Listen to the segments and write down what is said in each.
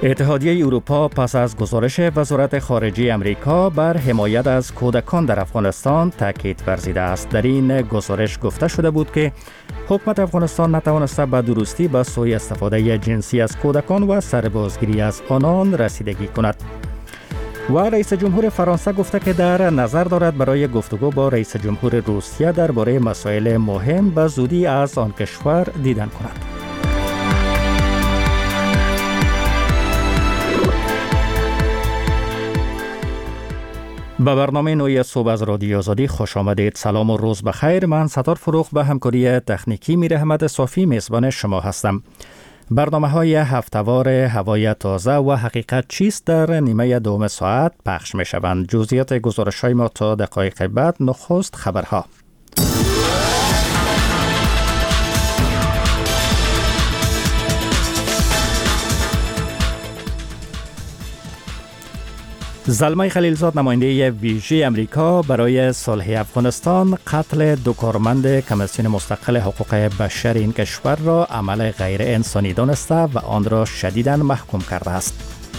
اتحادیه اروپا پس از گزارش وزارت خارجه امریکا بر حمایت از کودکان در افغانستان تاکید ورزیده است. در این گزارش گفته شده بود که حکومت افغانستان نتوانسته به درستی به سوء استفاده جنسی از کودکان و سربازگیری از آنان رسیدگی کند. و رئیس جمهور فرانسه گفته که در نظر دارد برای گفتگو با رئیس جمهور روسیه درباره مسائل مهم به زودی از آن کشور دیدن کند. به برنامه نوی صبح از رادیو آزادی خوش آمدید. سلام و روز بخیر. من ستار فروخ به همکاری تکنیکی میر احمد صافی میزبان شما هستم. برنامه‌های هفته‌وار هوای تازه و حقیقت چیست در نیمه دوم ساعت پخش می‌شوند. جزئیات گزارش‌های ما تا دقایق بعد. نخست خبرها. زلمه خلیلزاد نماینده ویژه امریکا برای صلح افغانستان قتل دو کارمند کمیسیون مستقل حقوق بشر این کشور را عمل غیر انسانی دانسته و آن را شدیداً محکوم کرده است.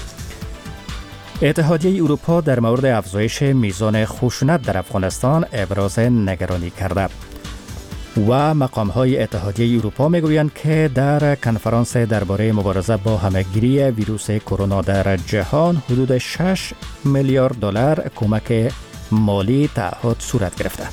اتحادیه اروپا در مورد افزایش میزان خشونت در افغانستان ابراز نگرانی کرده و مقام‌های اتحادیه اروپا میگویند که در کنفرانس درباره مبارزه با همه‌گیری ویروس کرونا در جهان حدود 6 میلیارد دلار کمک مالی تعهد صورت گرفته.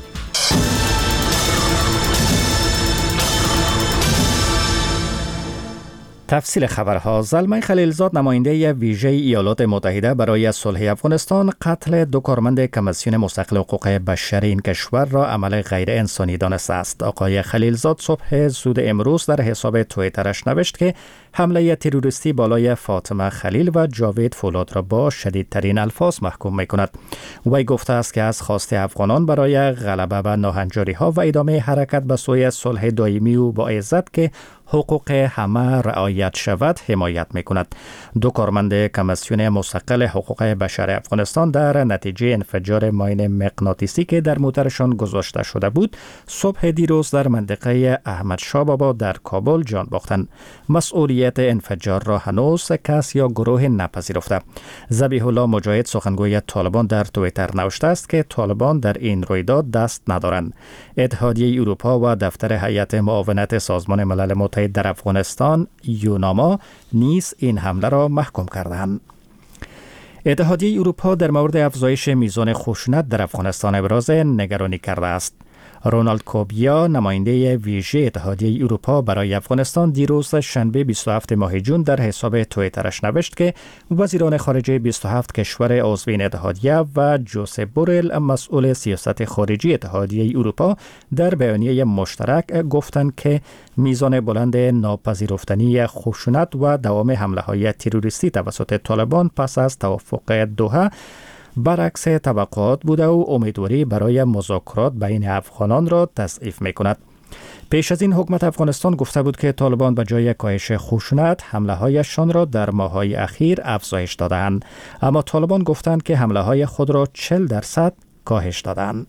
تفصیل خبرها. زلمه خلیلزاد نماینده ویژه ایالات متحده برای صلح افغانستان قتل دو کارمند کمیسیون مستقل حقوق بشر این کشور را عمل غیر انسانی دانسته است. آقای خلیلزاد صبح زود امروز در حساب توییترش نوشت که حمله تروریستی بالای فاطمه خلیل و جاوید فولاد را با شدیدترین الفاظ محکوم می‌کند. وی گفته است که از خواست افغانان برای غلبه بر ناهنجاری‌ها و ادامه حرکت به سوی صلح دائمی و با عزت که حقوق همه رعایت شود حمایت می‌کند. دو کارمند کمیسیون مستقل حقوق بشر افغانستان در نتیجه انفجار ماین مغناطیسی که در موترشان گذاشته شده بود صبح دیروز در منطقه احمد شاه بابا در کابل جان باختند. مسئولیت انفجار را هنوز کس یا گروه نپذیرفته. ذبیح الله مجاهد سخنگوی طالبان در توییتر نوشته است که طالبان در این رویداد دست ندارند. اتحادیه اروپا و دفتر هیئت معاونت سازمان ملل متحد در افغانستان یوناما نیز این حمله را محکوم کردند. اتحادیه اروپا در مورد افزایش میزان خشونت در افغانستان ابراز نگرانی کرده است. رونالد کوبیا نماینده ویژه اتحادیه اروپا برای افغانستان دیروز شنبه 27 ماه جون در حساب توییترش نوشت که وزیران خارجه 27 کشور عضو این اتحادیه و جوزپ بورل مسئول سیاست خارجی اتحادیه اروپا در بیانیه مشترک گفتند که میزان بلند ناپذیرفتنی خشونت و دوام حمله‌های تروریستی توسط طالبان پس از توافق دوحه برعکس توقعات بوده و امیدواری برای مذاکرات بین افغانان را تضعیف می‌کند. پیش از این حکومت افغانستان گفته بود که طالبان به جای کاهش خشونت حمله‌هایشان را در ماه‌های اخیر افزایش دادند، اما طالبان گفتند که حمله‌های خود را 40% کاهش دادند.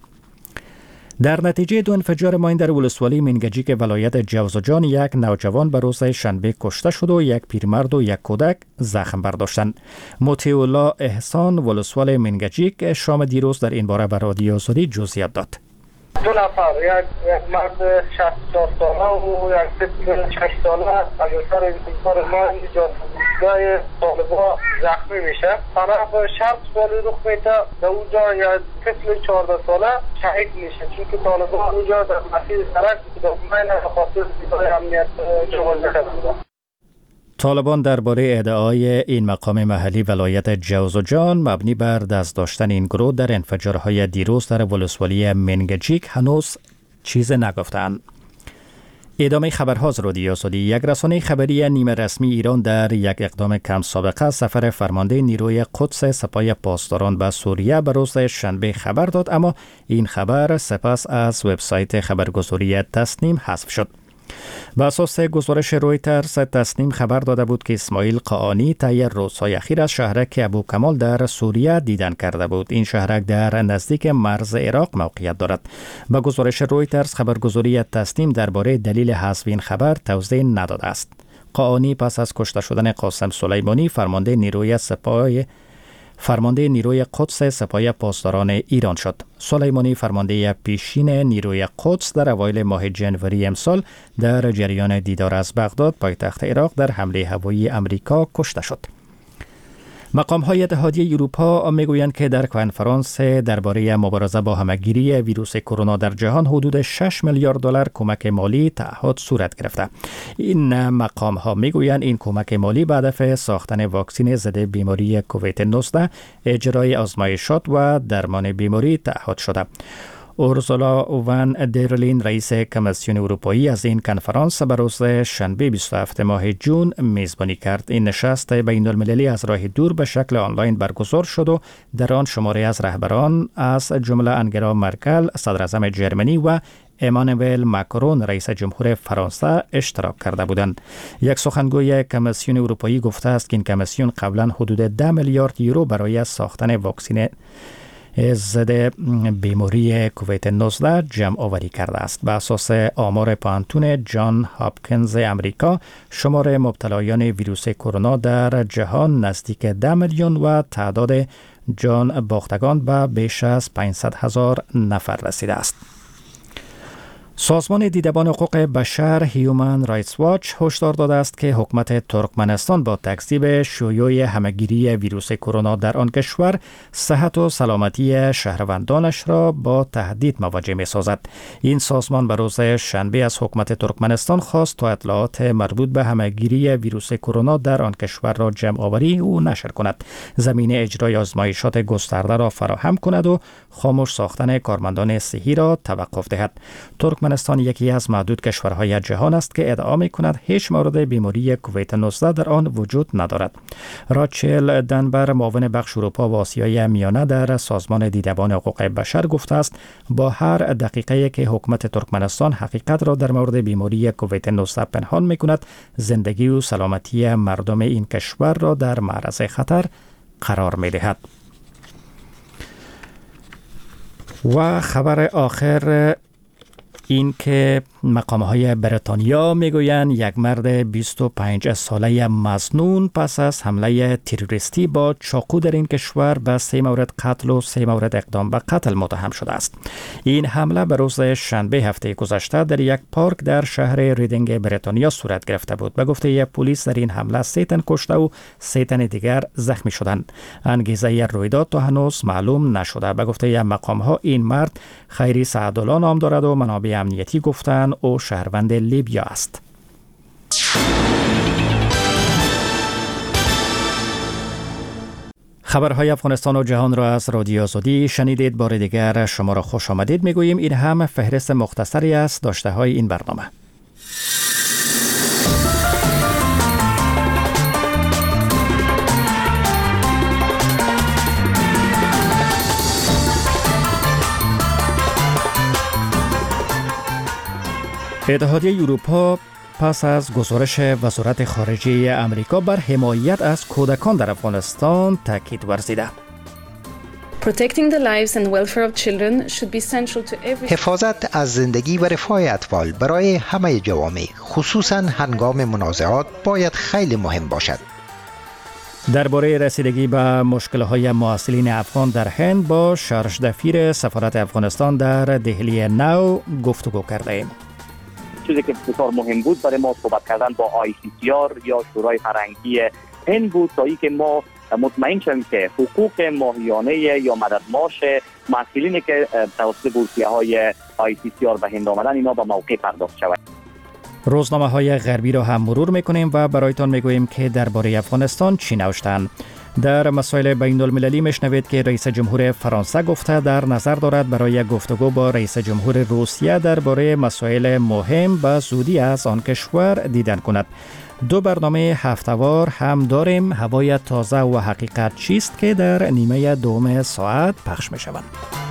در نتیجه دو انفجار ماین در ولسوالی منگجیک ولایت جوزجان یک نوجوان به روز شنبه کشته شد و یک پیرمرد و یک کودک زخم برداشتند. مطیع الله احسان ولسوال منگجیک شام دیروز در این باره به رادیو آزادی جزئیات داد. دو نفر، یک مرد 64 ساله و یک طفل 6 ساله از اثر انفجار ماین جاده‌گاه طالبان زخمی میشه. طرف شرط سالی رخ میده، در اونجا یک طفل 14 ساله شهید میشه چون که طالبان اونجا در مسیر سرک ماین به خاطر دیدار امنیت جوازه کرده. طالبان درباره ادعای این مقام محلی ولایت جوزجان مبنی بر دست داشتن این گروه در انفجارهای دیروز در ولسوالی منگجیک هنوز چیز نگفتند. ادامه خبرها از رادیو آزادی. یک رسانه خبری نیمه رسمی ایران در یک اقدام کم سابقه سفر فرمانده نیروی قدس سپاه پاسداران به سوریه به روز شنبه خبر داد، اما این خبر سپس از وبسایت خبرگزاری تصنیم حذف شد. به اساس گزارش رویترز، تصنیم خبر داده بود که اسماعیل قاآنی طی روزهای اخیر از شهرک ابوکمال در سوریه دیدن کرده بود. این شهرک در نزدیک مرز عراق موقعیت دارد. به گزارش رویترز، خبرگزاری تصنیم درباره دلیل حذف این خبر توضیح نداده است. قاآنی پس از کشته شدن قاسم سلیمانی فرمانده نیروی قدس سپاه پاسداران ایران شد. سلیمانی فرمانده پیشین نیروی قدس در اوایل ماه جنوری امسال در جریان دیدار از بغداد پایتخت عراق در حمله هوایی امریکا کشته شد. مقام‌های اتحادیه اروپا میگویند که در کنفرانس درباره مبارزه با همه‌گیری ویروس کرونا در جهان حدود 6 میلیارد دلار کمک مالی تعهد صورت گرفته. این مقام‌ها میگویند این کمک مالی به هدف ساختن واکسن ضد بیماری کووید 19، اجرای آزمایشات و درمان بیماری تعهد شده. اورسولا وان درلین رئیس کمیسیون اروپایی از این کنفرانس به روز شنبه 27 ماه جون میزبانی کرد. این نشست بین المللی از راه دور به شکل آنلاین برگزار شد و در آن شماری از رهبران از جمله انگلا مرکل صدر اعظم جرمنی و امانوئل ماکرون رئیس جمهور فرانسه اشتراک کرده بودند. یک سخنگوی کمیسیون اروپایی گفته است که این کمیسیون قبلا حدود 10 میلیارد یورو برای ساختن واکسن ضد بیماری کووید 19 جمع آوری کرده است. به اساس آمار پانتون جان هاپکینز امریکا، شمار مبتلایان ویروس کرونا در جهان نزدیک 10 میلیون و تعداد جان باختگان به بیش از 500,000 نفر رسیده است. سازمان دیدبان حقوق بشر هیومن رایتس واچ هشدار داده است که حکومت ترکمنستان با تکذیب شیوع همه‌گیری ویروس کرونا در آن کشور صحت و سلامتی شهروندانش را با تهدید مواجه می‌سازد. این سازمان به روز شنبه از حکومت ترکمنستان خواست تا اطلاعات مربوط به همه‌گیری ویروس کرونا در آن کشور را جمع آوری و نشر کند، زمینه اجرای آزمایشات گسترده را فراهم کند و خاموش ساختن کارمندان صحی را توقف دهد. ترکمنستان یکی از معدود کشورهای جهان است که ادعا می‌کند هیچ مورد بیماری کووید 19 در آن وجود ندارد. راچل دنبر معاون بخش اروپا و آسیای میانه در سازمان دیدبان حقوق بشر گفته است با هر دقیقه‌ای که حکومت ترکمنستان حقیقت را در مورد بیماری کووید 19 پنهان می‌کند، زندگی و سلامتی مردم این کشور را در معرض خطر قرار می‌دهد. و خبر آخر این که مقام‌های بریتانیا میگویند یک مرد 25 ساله مظنون پس از حمله تروریستی با چاقو در این کشور به 3 مورد قتل و 3 مورد اقدام به قتل متهم شده است. این حمله به روز شنبه هفته گذشته در یک پارک در شهر ریدینگ بریتانیا صورت گرفته بود. به گفته پلیس در این حمله 3 تن کشته و 3 تن دیگر زخمی شدند. انگیزه رویداد تا هنوز معلوم نشده. به گفته مقام‌ها این مرد خیری سعدالله نام دارد و منابع امنیتی گفتند او شهروند لیبیا است. خبرهای افغانستان و جهان را از رادیو آزادی شنیدید. بار دیگر شما را خوش آمدید میگوییم. این هم فهرست مختصری از داشته های این برنامه. اتحادیه اروپا پس از گزارش وزارت خارجه امریکا بر حمایت از کودکان در افغانستان تاکید ورزیده. حفاظت از زندگی و رفاه اطفال برای همه جوامع، خصوصاً هنگام منازعات، باید خیلی مهم باشد. درباره رسیدگی به مشکل‌های معسلین افغان در هند با شارژ دفیر سفارت افغانستان در دهلی نو گفتگو کردیم. چیزی که بسیار مهم بود برای ما صحبت کردن با ICCR یا شورای فرهنگی هند بود تا اینکه ما مطمئن شویم که حقوق ماهیانه یا مدد معاش مسئولینی که توسط بورسیه‌های ICCR به هند آمدن اینا با موقع پرداخت شود. روزنامه‌های غربی را هم مرور می‌کنیم و برایتان می‌گوییم که درباره افغانستان چی نوشتند. در مسائل بین المللی میشنوید که رئیس جمهور فرانسه گفته در نظر دارد برای گفتگو با رئیس جمهور روسیه درباره مسائل مهم به زودی از آن کشور دیدن کند. 2 برنامه هفته‌وار هم داریم. هوای تازه و حقیقت چیست که در نیمه دوم ساعت پخش میشوند.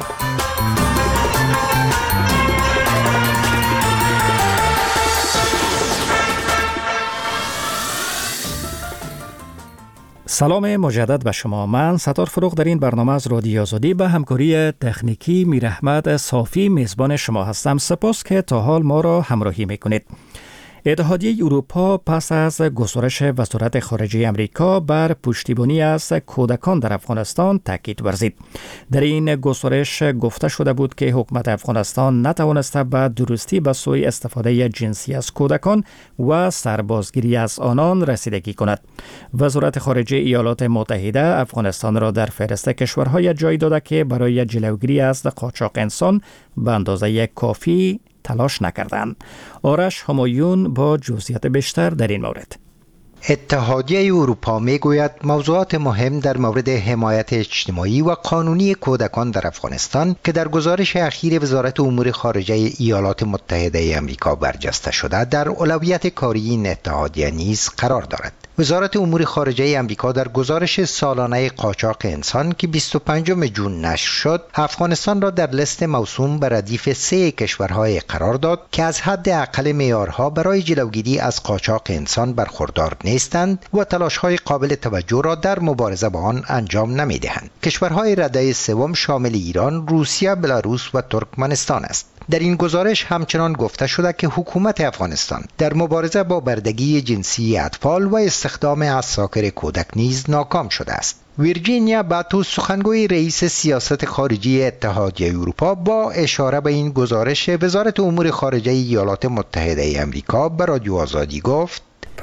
سلام مجدد به شما. من ستار فروغ در این برنامه از رادیو آزادی به همکاری تکنیکی میراحمد صافی میزبان شما هستم. سپاس که تا حال ما را همراهی میکنید. اتحادیه اروپا پس از گزارش وزارت خارجه امریکا بر پشتیبانی از کودکان در افغانستان تاکید ورزید. در این گزارش گفته شده بود که حکومت افغانستان نتوانسته به درستی به سوی استفاده جنسی از کودکان و سربازگیری از آنان رسیدگی کند. وزارت خارجه ایالات متحده افغانستان را در فهرست کشورهای جای داده که برای جلوگیری از قاچاق انسان به اندازه کافی تلاش نکردند. آرش همایون با جزئیات بیشتر در این مورد. اتحادیه اروپا میگوید موضوعات مهم در مورد حمایت اجتماعی و قانونی کودکان در افغانستان که در گزارش اخیر وزارت امور خارجه ایالات متحده آمریکا برجسته شده در اولویت کاری این اتحادیه نیز قرار دارد. وزارت امور خارجه آمریکا در گزارش سالانه قاچاق انسان که 25 جون نشر شد، افغانستان را در لیست موسوم به ردیف 3 کشورهای قرار داد که از حد اقل معیارها برای جلوگیری از قاچاق انسان برخوردار نیستند و تلاش‌های قابل توجه را در مبارزه با آن انجام نمی‌دهند. کشورهای رده سوم شامل ایران، روسیه، بلاروس و ترکمنستان است. در این گزارش همچنان گفته شده که حکومت افغانستان در مبارزه با بردگی جنسی اطفال و استخدام عساکر کودک نیز ناکام شده است. ویرجینیا باتو سخنگوی رئیس سیاست خارجی اتحادیه اروپا با اشاره به این گزارش وزارت امور خارجه ایالات متحده آمریکا به رادیو آزادی گفت: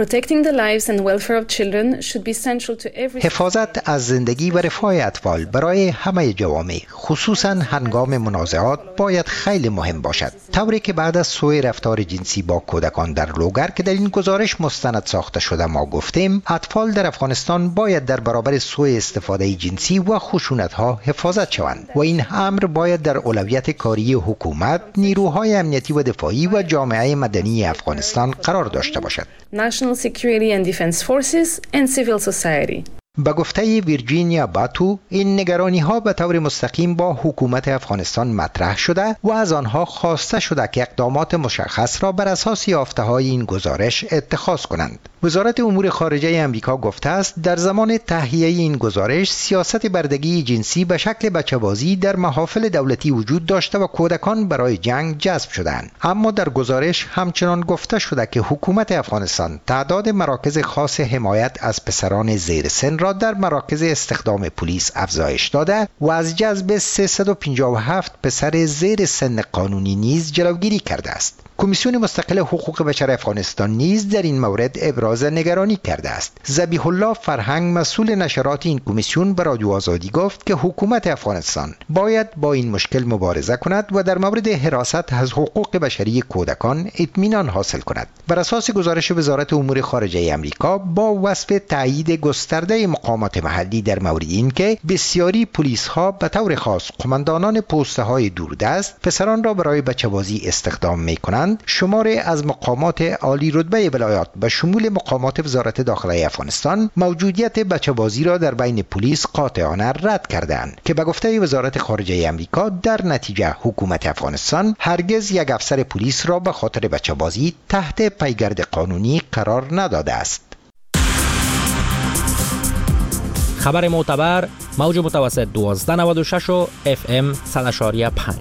حفاظت از زندگی و رفاه اطفال برای همه جوامع، خصوصا هنگام منازعات، باید خیلی مهم باشد. طوری که بعد از سوء رفتار جنسی با کودکان در لوگر که در این گزارش مستند ساخته شده ما گفتیم، اطفال در افغانستان باید در برابر سوء استفاده جنسی و خشونت‌ها حفاظت شوند و این امر باید در اولویت کاری حکومت، نیروهای امنیتی و دفاعی و جامعه مدنی افغانستان قرار داشته باشد. National Security and Defense Forces and civil society. با گفته ویرجینیا باتو، این نگرانی‌ها به طور مستقیم با حکومت افغانستان مطرح شده و از آنها خواسته شده که اقدامات مشخص را بر اساس یافته‌های این گزارش اتخاذ کنند. وزارت امور خارجه آمریکا گفته است در زمان تهیه این گزارش سیاست بردگی جنسی به شکل بچه‌بازی در محافل دولتی وجود داشته و کودکان برای جنگ جذب شدند. اما در گزارش همچنان گفته شده که حکومت افغانستان تعداد مراکز خاص حمایت از پسران زیر سن را در مراکز استخدام پلیس افزایش داده و از جذب 357 پسر زیر سن قانونی نیز جلوگیری کرده است. کمیسیون مستقل حقوق بشر افغانستان نیز در این مورد ابراز نگرانی کرده است. ذبیح الله فرهنگ مسئول نشرات این کمیسیون به رادیو آزادی گفت که حکومت افغانستان باید با این مشکل مبارزه کند و در مورد حراست از حقوق بشری کودکان اطمینان حاصل کند. بر اساس گزارش وزارت امور خارجه آمریکا با وصف تایید گسترده مقامات محلی در مورد این که بسیاری پلیس ها به طور خاص قماندانان پست های دوردست پسران را برای بچه‌بازی استخدام می‌کنند، شماری از مقامات عالی رتبه ولایات به شمول مقامات وزارت داخله افغانستان موجودیت بچه‌بازی را در بین پلیس قاطعانه رد کردند که به گفته وزارت خارجه آمریکا در نتیجه حکومت افغانستان هرگز یک افسر پلیس را به خاطر بچه‌بازی تحت پیگرد قانونی قرار نداده است. خبر معتبر موج متوسط 1296 و FM 100.5.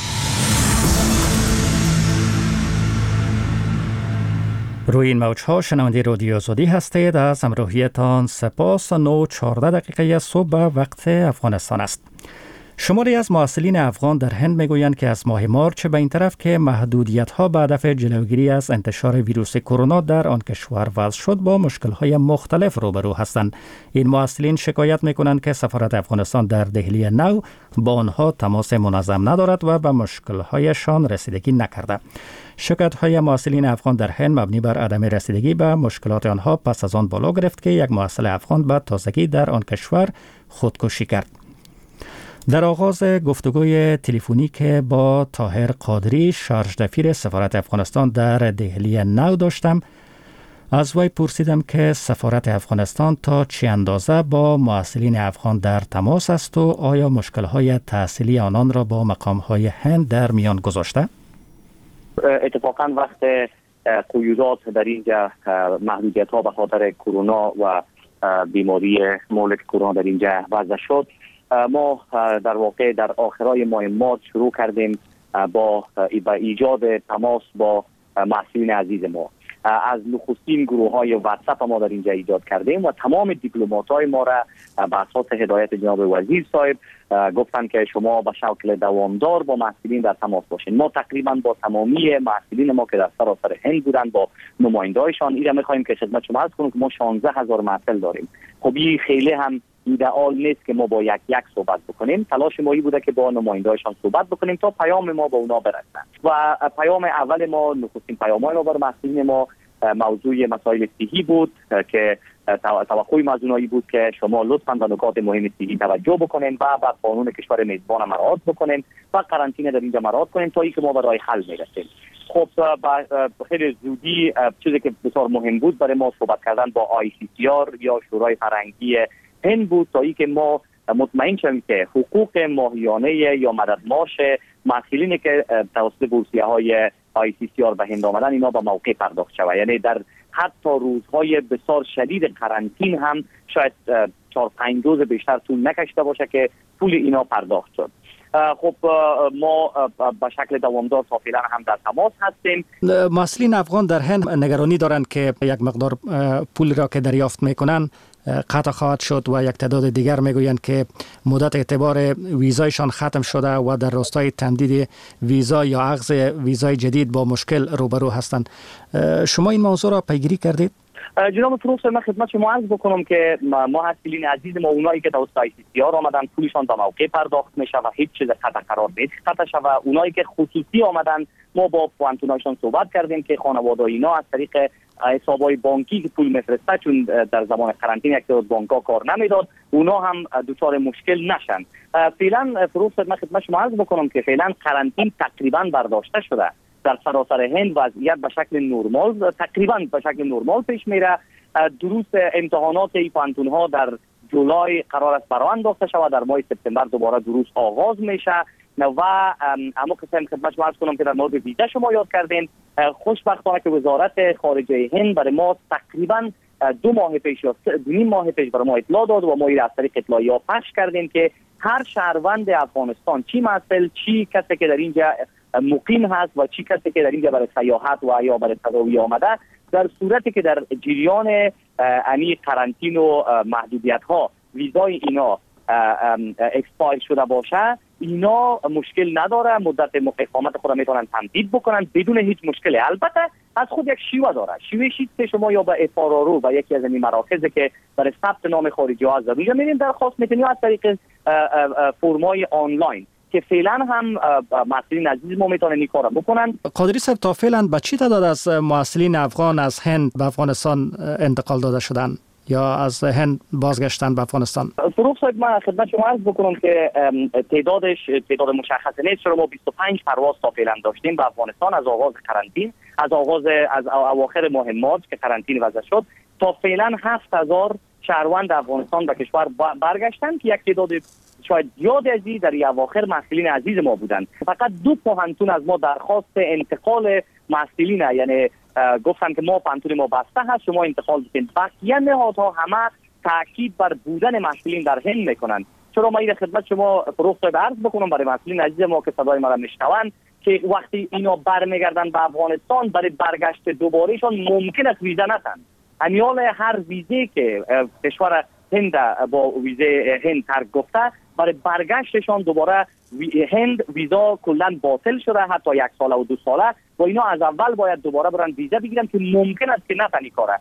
روی این موج‌ها شنونده رادیو آزادی هستید. از همراهیتان سپاس. 9:14 صبح به وقت افغانستان است. شماری از محصلین افغان در هند میگویند که از ماه مارچ به این طرف که محدودیت‌ها به هدف جلوگیری از انتشار ویروس کرونا در آن کشور وضع شد با مشکل‌های مختلف روبرو هستند. این محصلین شکایت می‌کنند که سفارت افغانستان در دهلی نو با آنها تماس منظم ندارد و به مشکل‌هایشان رسیدگی نکرده. شکایت‌های محصلین افغان در هند مبنی بر عدم رسیدگی به مشکلات آنها پس از آن بالا گرفت که یک محصل افغان به تازگی در آن کشور خودکشی کرد. در آغاز گفتگوی تلفنی که با طاهر قادری شارژ دفیر سفارت افغانستان در دهلی نو داشتم، از وی پرسیدم که سفارت افغانستان تا چه اندازه با محصلین افغان در تماس است و آیا مشکل‌های تحصیلی آنان را با مقام‌های هند در میان گذاشته؟ اتفاقا وقت قیودات در اینجا محدودیت‌ها به خاطر کرونا و بیماری مولد کرونا در اینجا وضع شد، ما در واقع در آخرای ماه مارچ شروع کردیم با ایجاد تماس با محصلین عزیز ما. از نخستین گروه‌های واتساپ ما در اینجا ایجاد کردیم و تمام دیپلمات‌های ما را به اساس هدایت جناب وزیر صاحب گفتند که شما به شکل دوامدار با محصولین در تماس باشین. ما تقریبا با تمامی محصولین ما که در سراسر هند بودند با نماینده‌هایشان اینا می‌خوایم که خدمت شما عرض کنم که ما 16000 محصول داریم. خب این خیلی هم ایدئال نیست که ما با یک صحبت بکنیم. تلاش ما بوده که با نماینده‌هایشان صحبت بکنیم تا پیام ما به اونا برسه و پیام اول ما نخستین پیام‌های ما بر محصولین ما موضوع مسائل صحی بود که توقع مزونایی بود که شما لطفاً به نکات مهم صحی توجه بکنین و بعد قانون کشور میزبان مراعات بکنین و قرنطینه در اینجا مراعات کنین تا اینکه ما برای حل میرسیم. خب خیلی زودی چیزی که بسیار مهم بود برای ما صحبت کردن با ICCR یا شورای فرهنگی هند بود تا اینکه ما مطمئن شویم که حقوق ماهیانه یا مدد معاش مسئولینی که توسط بورسیه‌های ICCR به هند آمدن اینا به موقع پرداخت شود. یعنی در حتی روزهای بسیار شدید قرنطین هم شاید 4-5 روز بیشتر طول نکشیده باشه که پول اینا پرداخت شد. خب ما به شکل دوامدار تا فعلا هم در تماس هستیم. مسئولین افغان در هند نگرانی دارند که یک مقدار پول را که دریافت میکنن قطع خواهد شد و یک تعداد دیگر میگویند که مدت اعتبار ویزایشان ختم شده و در راستای تمدید ویزا یا اخذ ویزای جدید با مشکل روبرو هستند. شما این موضوع را پیگیری کردید؟ جناب فروخ من خدمت شما عرض بکنم که محصولین عزیز ما اونایی که توسط ICCR آمدن پولشان به موقع پرداخت میشه و هیچ چیز قطع قرار نیست قطع شود. اونایی که خصوصی آمدن ما با پوانتونایشان صحبت کردیم که خانواده اینا از طریق حسابای بانکی که پول میفرسته چون در زمان قرنطینه یک تعداد بانک‌ها کار نمیداد اونا هم دچار مشکل نشن. فعلا فروخ من خدمت شما عرض بکنم که فعلا قرنطینه تقریبا برداشته شده در سراسر هند. وضعیت به شکل نرمال تقریبا به شکل نرمال پیش میره. درست امتحانات پانتون ها در جولای قرار است برآورد انداخته شود، در ماه سپتامبر دوباره درست آغاز میشه و اما قسم خدمت شما عرض کنم که در مورد ویزا شما یاد کردین. خوشبختانه که وزارت خارجه هند برای ما تقریبا 2 ماه پیش یا 2.5 ماه پیش برای ما اطلاع داد و ما این از طریق اطلاعیه پخش کردیم که هر شهروند افغانستان چی مسئول چی کسی که در اینجا مقیم هست و چی کسی که در اینجا برای سیاحت و یا برای تداوی آمده در صورتی که در جریان انی قرنطین و محدودیت ها ویزای اینا اکسپایر شده باشه اینا مشکل نداره، مدت اقامت خود میتونن تمدید بکنن بدون هیچ مشکلی. البته از خود یک شیوه داره. شیوه که شما یا به افارارو و یکی از این مراکزی که برای ثبت نام خارجی ها از اونجا میرین درخواست میتونید از طریق فرمای آنلاین که فعلا هم مسئولین عزیز ما میتونن این کارو بکنن. قادری صاحب تا فعلا به چی تعداد از مسئولین افغان از هند به افغانستان انتقال داده شدن یا از هند بازگشتن به افغانستان؟ فروخ صاحب من خدمت شما عرض بکنم که تعداد مشخص نیست، چرا ما 25 پرواز تا فعلا داشتیم به افغانستان از آغاز قرنطینه، از اواخر ماه مارس که قرنطینه وضع شد تا فعلا 7000 شهروند افغانستان به کشور برگشتن که یک تعداد شاید زیاد ازی در اواخر مسئولین عزیز ما بودند. فقط 2 پوهنتون از ما درخواست انتقال مسئولین یعنی گفتن که ما پوهنتون ما بسته هست شما انتقال بکنید. بقیه نهادها همه تاکید بر بودن مسئولین در هند میکنن. چرا ما این خدمت شما فروخ صاحب عرض بکنم برای مسئولین عزیز ما که صدای ما را میشنون که وقتی اینا برمیگردن به افغانستان برای برگشت دوبارهشان ممکن است ویزا نتن. امیال هر ویزه که کشور هند با ویزه هند ترک گفته برای برگشتشان دوباره هند ویزا کلا باطل شده حتی 1 ساله و 2 ساله و اینا از اول باید دوباره برن ویزا بگیرن که ممکن است که نتنی کاره.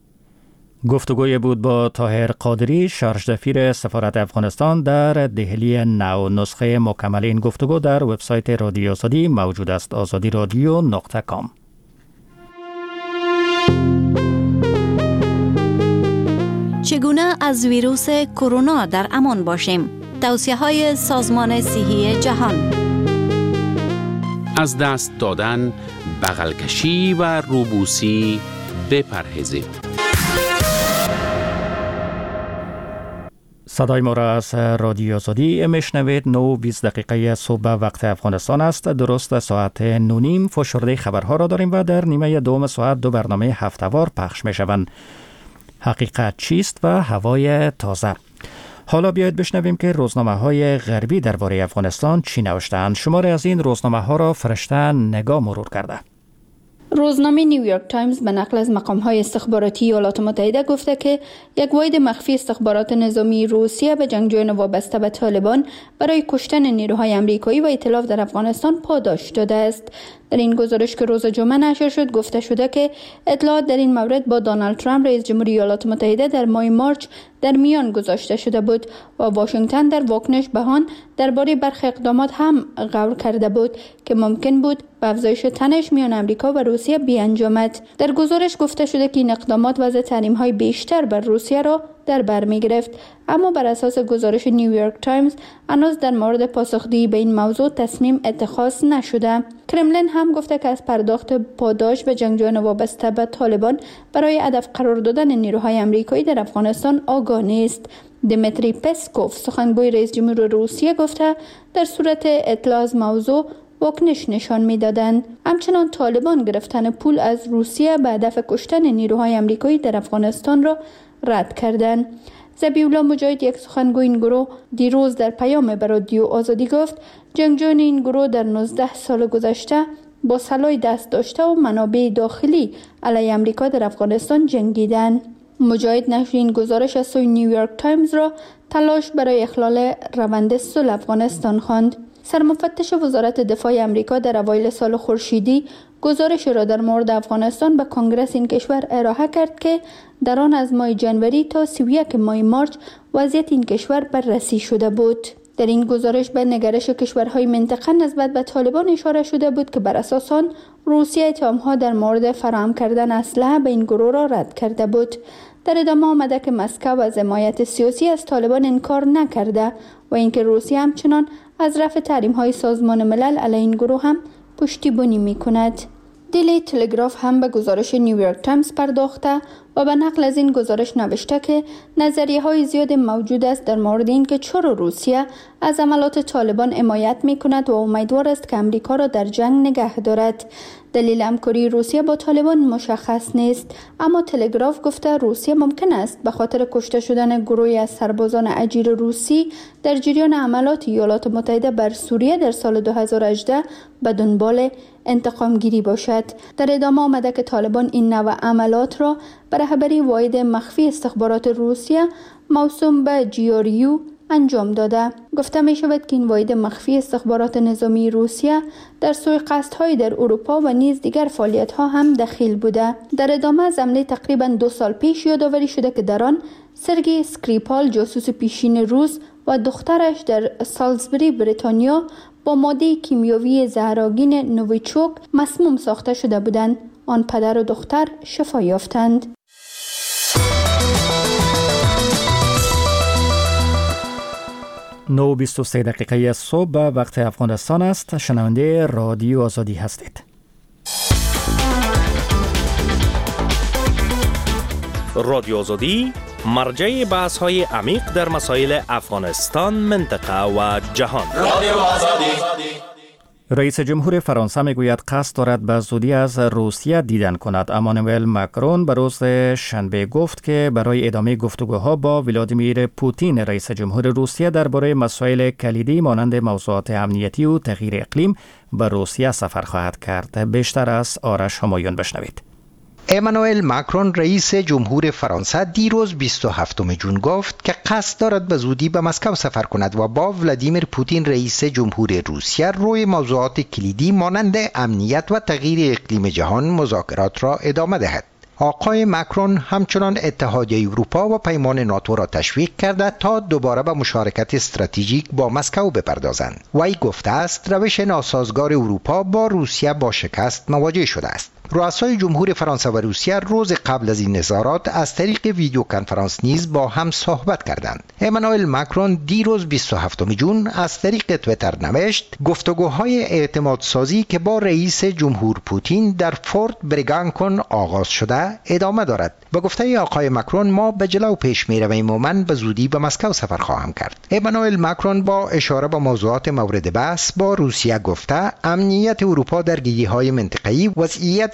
گفتگوی بود با طاهر قادری شارژ دفیر سفارت افغانستان در دهلی نو. نسخه مکمل این گفتگو در وبسایت رادیو آزادی موجود است azadiradio.com. چگونه از ویروس کرونا در امان باشیم؟ توصیه‌های سازمان صحی جهان. از دست دادن، بغل کشی و روبوسی بپرهیزید. صدای ما را از رادیو آزادی میشنوید. 9:20 صبح وقت افغانستان است. درست ساعت 9:30 فشرده خبرها را داریم و در نیمه دوم ساعت 2 برنامه هفته‌وار پخش میشوند. حقیقت چیست و هوای تازه. حالا بیایید بشنویم که روزنامه‌های غربی درباره افغانستان چی نوشته‌اند. شماری از این روزنامه‌ها را فرشته نگاه مرور کرده. روزنامه نیویورک تایمز به نقل از مقام‌های استخباراتی ایالات متحده گفته که یک واحد مخفی استخبارات نظامی روسیه به جنگجویان وابسته به طالبان برای کشتن نیروهای آمریکایی و ائتلاف در افغانستان پاداش داده است. در این گزارش که روز جمعه نشر شد گفته شده که اطلاعات در این مورد با دونالد ترامپ رئیس جمهوری ایالات متحده در ماه مارچ در میان گذاشته شده بود و واشنگتن در واکنش به آن درباره برخی اقدامات هم غور کرده بود که ممکن بود به افزایش تنش میان آمریکا و روسیه بیانجامد. در گزارش گفته شده که این اقدامات وضع تحریم‌های بیشتر بر روسیه را در بر می‌گرفت، اما بر اساس گزارش نیویورک تایمز هنوز در مورد پاسخگویی به این موضوع تصمیم اتخاذ نشده. کرملین هم گفته که از پرداخت پاداش به جنگجویان وابسته به طالبان برای هدف قرار دادن نیروهای آمریکایی در افغانستان آگاه نیست. دیمیتری پسکوف سخنگوی رئیس جمهور روسیه گفته در صورت اطلاع از موضوع واکنش نشان می‌دادند. همچنان طالبان گرفتن پول از روسیه به هدف کشتن نیروهای آمریکایی در افغانستان را رد کردند. ذبیح الله مجاهد یک سخنگوی این گروه دیروز در پیام به رادیو آزادی گفت جنگجویان این گروه در 19 سال گذشته با سلاح دست داشته و منابع داخلی علیه آمریکا در افغانستان جنگیدند. مجاهد نشر این گزارش از سوی نیویورک تایمز را تلاش برای اخلال روند صلح افغانستان خواند. سرمفتش وزارت دفاع آمریکا در اوایل سال خورشیدی گزارش را در مورد افغانستان به کنگره این کشور ارائه کرد که در آن از ماه جنوری تا 31 ماه مارچ وضعیت این کشور بررسی شده بود. در این گزارش به نگرش کشورهای منطقه نسبت به طالبان اشاره شده بود که بر اساس آن روسیه اتهام‌ها در مورد فراهم کردن اسلحه به این گروه را رد کرده بود. در ادامه آمده که مسکو از حمایت سیاسی از طالبان انکار نکرده و اینکه روسیه همچنان از رفع تحریم‌های سازمان ملل علیه این گروه هم پشتیبانی می‌کند. دیلی تلگراف هم به گزارش نیویورک تایمز پرداخته و به نقل از این گزارش نوشته که نظریه‌های زیاد موجود است در مورد اینکه چرا روسیه از عملات طالبان حمایت می‌کند و امیدوار است که آمریکا را در جنگ نگه دارد. دلیل همکاری روسیه با طالبان مشخص نیست، اما تلگراف گفته روسیه ممکن است به خاطر کشته شدن گروهی از سربازان اجیر روسی در جریان عملات ایالات متحده بر سوریه در سال 2018 به دنبال انتقام گیری باشد. در ادامه آمده که طالبان این نوع عملات را به رهبری واحد مخفی استخبارات روسیه موسوم به GRU انجام داده. گفته می شود که این واحد مخفی استخبارات نظامی روسیه در سوی قصدهای در اروپا و نیز دیگر فعالیت‌ها هم دخیل بوده. در ادامه از حمله تقریباً 2 سال پیش یادآوری شده که در آن سرگئی اسکریپال جاسوس پیشین روس و دخترش در سالزبری بریتانیا با ماده کیمیایی زهرآگین نوویچوک مسموم ساخته شده بودند. آن پدر و دختر شفا یافتند. 9:23 دقیقه صبح وقت افغانستان است. شنونده رادیو آزادی هستید. رادیو آزادی مرجع بحث های عمیق در مسائل افغانستان، منطقه و جهان. رادیو آزادی. رئیس جمهور فرانسه میگوید قصد دارد به زودی از روسیه دیدن کند. امانوئل ماکرون به روز شنبه گفت که برای ادامه گفتگوها با ولادیمیر پوتین رئیس جمهور روسیه درباره مسائل کلیدی مانند موضوعات امنیتی و تغییر اقلیم به روسیه سفر خواهد کرد. بیشتر از آرش همایون بشنوید. امانوئل ماکرون رئیس جمهور فرانسه دیروز 27 جون گفت که قصد دارد به زودی به مسکو سفر کند و با ولادیمیر پوتین رئیس جمهور روسیه روی موضوعات کلیدی مانند امنیت و تغییر اقلیم جهان مذاکرات را ادامه دهد. آقای ماکرون همچنان اتحادیه اروپا و پیمان ناتو را تشویق کرده تا دوباره به مشارکت استراتژیک با مسکو بپردازند. وی گفته است روش ناسازگار اروپا با روسیه با شکست مواجه شده است. رؤسای جمهور فرانسه و روسیه روز قبل از این نظارات از طریق ویدیو کنفرانس نیز با هم صحبت کردند. امانوئل ماکرون دیروز 27 جون از طریق توییتر نوشت گفتگوهای اعتماد سازی که با رئیس جمهور پوتین در فورت بریگانکون آغاز شده ادامه دارد. به گفته آقای ماکرون ما به جلو پیش می‌رویم و من به زودی به مسکو سفر خواهم کرد. امانوئل ماکرون با اشاره به موضوعات مورد بحث با روسیه گفته امنیت اروپا در گیری‌های منطقه‌ای، وضعیت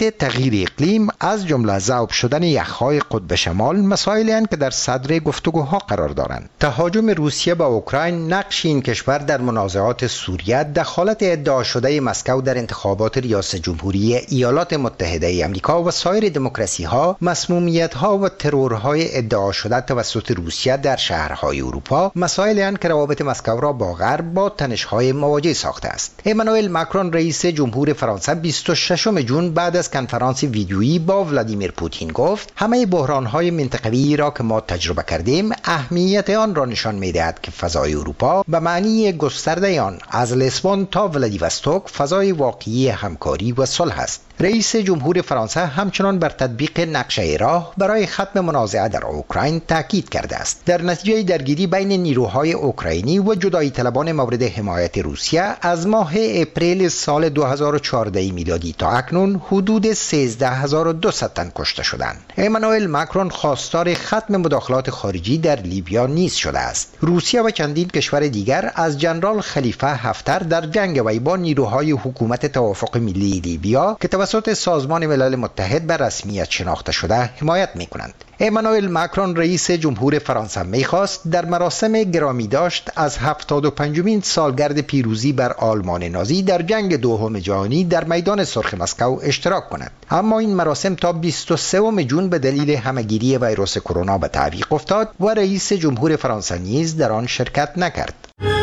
امنیت، تغییر اقلیم، از جمله ذوب شدن یخهای قطب شمال مسائلی هستند که در صدر گفتگوها قرار دارند. تهاجم روسیه به اوکراین، نقش این کشور در منازعات سوریه، دخالت ادعا شده مسکو در انتخابات ریاست جمهوری ایالات متحده آمریکا و سایر دموکراسی‌ها، مسمومیت‌ها و ترورهای ادعا شده توسط روسیه در شهرهای اروپا مسائلی هستند که روابط مسکو را با غرب با تنش‌های مواجه ساخته است. امانوئل ماکرون رئیس جمهور فرانسه 26 جون بعد از کنفرانس ویدیویی با ولادیمیر پوتین گفت همه بحران‌های منطقه‌ای را که ما تجربه کردیم اهمیت آن را نشان می‌دهد که فضای اروپا به معنی گسترده آن از لیسبون تا ولادیوستوک فضای واقعی همکاری و صلح است. رئیس جمهور فرانسه همچنان بر تطبیق نقشه راه برای ختم منازعه در اوکراین تاکید کرده است. در نتیجه درگیری بین نیروهای اوکراینی و جدایی طلبان مورد حمایت روسیه از ماه اپریل سال 2014 میلادی تا اکنون حدود 13200 تن کشته شدند. امانوئل ماکرون خواستار ختم مداخلات خارجی در لیبیا نیز شده است. روسیه و چندین کشور دیگر از جنرال خلیفه حفتر در جنگ وی با نیروهای حکومت توافق ملی لیبیا که توسط سازمان ملل متحد به رسمیت شناخته شده حمایت می‌کنند. امانوئل ماکرون رئیس جمهور فرانسه می‌خواست در مراسم گرامی داشت از 75مین سالگرد پیروزی بر آلمان نازی در جنگ دوم جهانی در میدان سرخ مسکو اشتراک کند، اما این مراسم تا 23 جون به دلیل همهگیری ویروس کرونا به تعویق افتاد و رئیس جمهور فرانسه نیز در آن شرکت نکرد.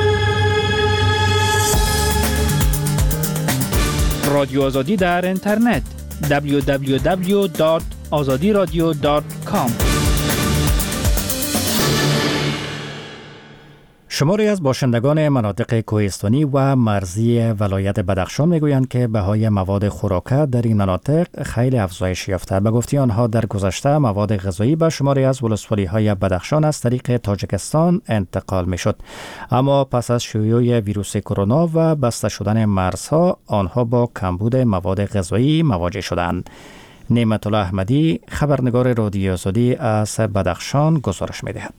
رادیو آزادی در اینترنت www.azadiradio.com. شماری از باشندگان مناطق کوهستانی و مرزی ولایت بدخشان میگویند که بهای مواد خوراکه در این مناطق خیلی افزایش یافته. به گفته آنها در گذشته مواد غذایی به شماری از ولسوالی‌های بدخشان از طریق تاجیکستان انتقال میشد، اما پس از شیوع ویروس کرونا و بسته شدن مرزها آنها با کمبود مواد غذایی مواجه شدند. نعمت الله احمدی، خبرنگار رادیو آزادی از بدخشان گزارش می‌دهد.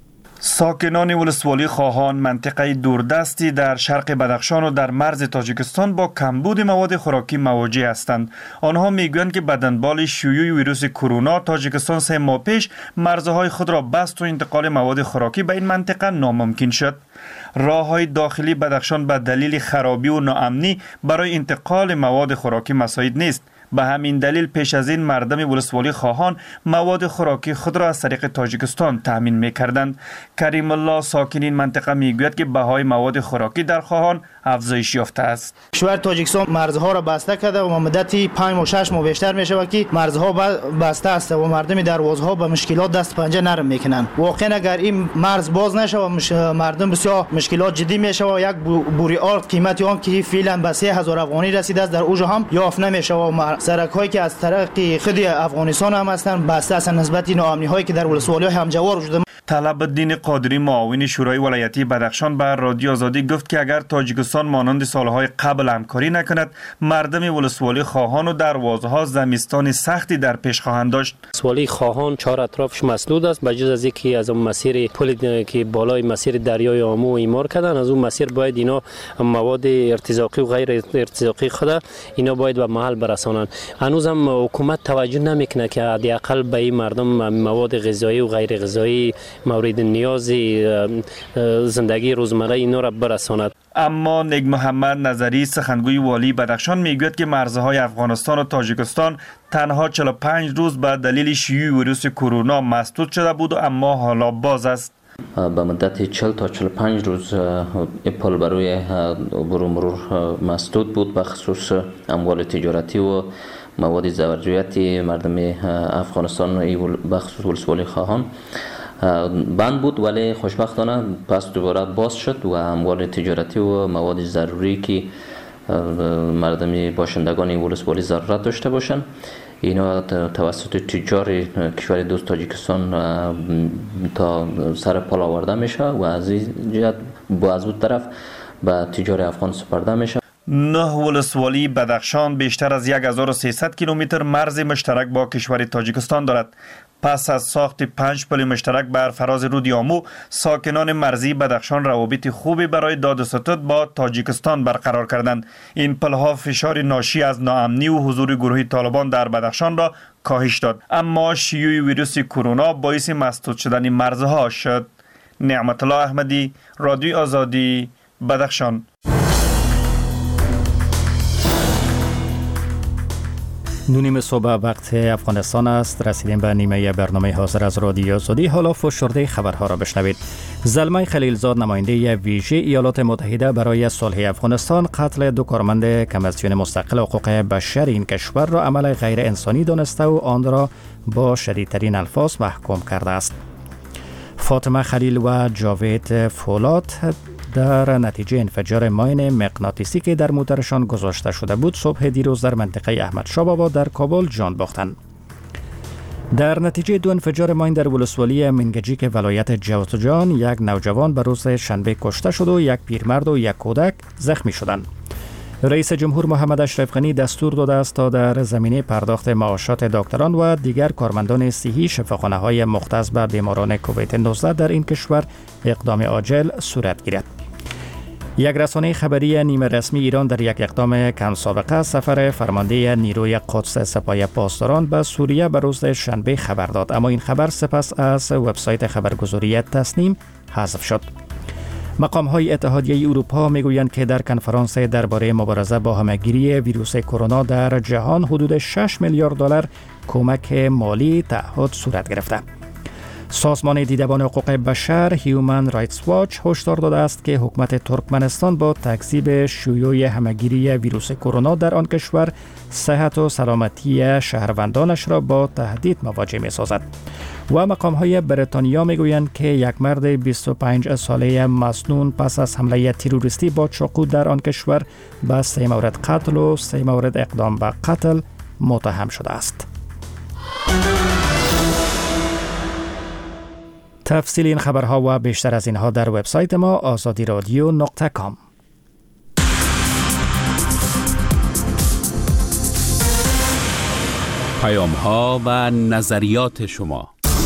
ساکنان ولسوالی خواهان منطقه دوردستی در شرق بدخشان و در مرز تاجیکستان با کمبود مواد خوراکی مواجه هستند. آنها میگویند که به دنبال شیوع ویروس کرونا تاجیکستان 3 ماه پیش مرزهای خود را بست و انتقال مواد خوراکی به این منطقه ناممکن شد. راه‌های داخلی بدخشان به دلیل خرابی و ناامنی برای انتقال مواد خوراکی مساعد نیست. به همین دلیل پیش از این مردم ولسوالی خواهان مواد خوراکی خود را از طریق تاجیکستان تامین می‌کردند. کریم الله ساکن این منطقه میگوید که بهای مواد خوراکی در خواهان افزایش یافته است. کشور تاجیکستان مرزها را بسته کرده و مدتی 5 و 6 ماه بیشتر میشه که مرزها بسته است و مردم دروازها به مشکلات دست پنجه نرم میکنند. واقعا اگر این مرز باز نشه و مردم بسیار مشکلات جدی میشه و یک بوری آرد قیمتی آن که فعلا به 3000 افغانی رسیده است در اوج هم یافت نمیشه و سرک‌هایی که از طریق خود افغانستان هم هستند بسته است نسبت ناامنی‌هایی که در ولسوالی همجوار وجود. طلب الدین قادری معاون شورای ولایتی بدخشان به رادیو آزادی گفت که اگر تاجیکستان مانند سالهای قبل همکاری نکند مردم ولسوالی خواهان و دروازه‌ها زمستان سختی در پیش خواهند داشت. ولسوالی خواهان چهار اطرافش مسدود است، بجز از اینکه از اون مسیر پل که بالای مسیر دریای آمو ایمار کردن از اون مسیر باید اینا مواد ارتزاقی و غیر ارتزاقی خود اینا باید به محل برسانند. هنوزم حکومت توجه نمیکنه که حداقل به این مردم مواد غذایی و غیر غذایی مورد نیاز زندگی روزمره اینا را برساند. اما نگ محمد نظری سخنگوی والی بدخشان میگوید که مرزهای افغانستان و تاجیکستان تنها 45 روز به دلیل شیوع ویروس کرونا مسدود شده بود و اما حالا باز است. به مدت 40 تا 45 روز پل برای عبور و مرور مسدود بود، به خصوص اموال تجارتی و مواد زورجویتی مردم افغانستان به خصوص ولسوالی خواهان بند بود، ولی خوشبختانه پس دوباره باز شد و اموال تجارتی و مواد ضروری که مردم باشندگان ولسوالی ضرورت داشته باشند اینا توسط تجار کشور دوست تاجیکستان تا سر پل آورده میشه و از این جهت از اون طرف به تجار افغان سپرده میشه. 9 ولسوالی بدخشان بیشتر از 1300 کیلومتر مرز مشترک با کشور تاجیکستان دارد. پس از ساخت 5 پل مشترک بر فراز رود آمو، ساکنان مرزی بدخشان روابط خوبی برای داد و ستد با تاجیکستان برقرار کردند. این پلها فشار ناشی از ناامنی و حضور گروه طالبان در بدخشان را کاهش داد، اما شیوع ویروس کرونا باعث مسدود شدن مرزها شد. نعمت الله احمدی، رادیو آزادی، بدخشان. 9 صبح وقت افغانستان است. رسیدیم به نیمه برنامه حاضر از رادیو آزادی. حالا فشرده خبرها را بشنوید. زلمه خلیلزاد نماینده ویژه ایالات متحده برای صلح افغانستان قتل 2 کارمند کمیسیون مستقل حقوق بشر این کشور را عمل غیر انسانی دانسته و آن را با شدیدترین الفاظ محکوم کرده است. فاطمه خلیل و جاوید فولاد در نتیجه انفجار ماین مغناطیسی که در موترشان گذاشته شده بود صبح دیروز در منطقه احمد شاه بابا در کابل جان باختند. در نتیجه 2 انفجار ماین در ولسوالی منگجیک ولایت جوزجان، 1 نوجوان به روز شنبه کشته شد و 1 پیرمرد و 1 کودک زخمی شدند. رئیس جمهور محمد اشرف غنی دستور داده است تا در زمینه پرداخت معاشات دکتران و دیگر کارمندان صحی شفاخانه‌های مختص به بیماران کووید 19 در این کشور اقدام عاجل صورت گیرد. یک رسانه خبری نیمه رسمی ایران در یک اقدام کم سابقه سفر فرمانده نیروی قدس سپاه پاسداران به سوریه به روز شنبه خبر داد، اما این خبر سپس از وبسایت خبرگزاری تسنیم حذف شد. مقام‌های اتحادیه اروپا میگویند که در کنفرانس درباره مبارزه با همه‌گیری ویروس کرونا در جهان حدود 6 میلیارد دلار کمک مالی تعهد صورت گرفته. سازمان دیدبان حقوق بشر هیومن رایتس واچ هشدار داده است که حکومت ترکمنستان با تکذیب شیوع همه‌گیری ویروس کرونا در آن کشور صحت و سلامتی شهروندانش را با تهدید مواجه می‌سازد. و مقام‌های بریتانیا میگویند که یک مرد 25 ساله مسنون پس از حمله تروریستی با چاقو در آن کشور به 3 مورد قتل و 3 مورد اقدام به قتل متهم شده است. تفصیل این خبرها و بیشتر از اینها در وبسایت ما azadiradio.com. پیام‌ها و نظریات شما.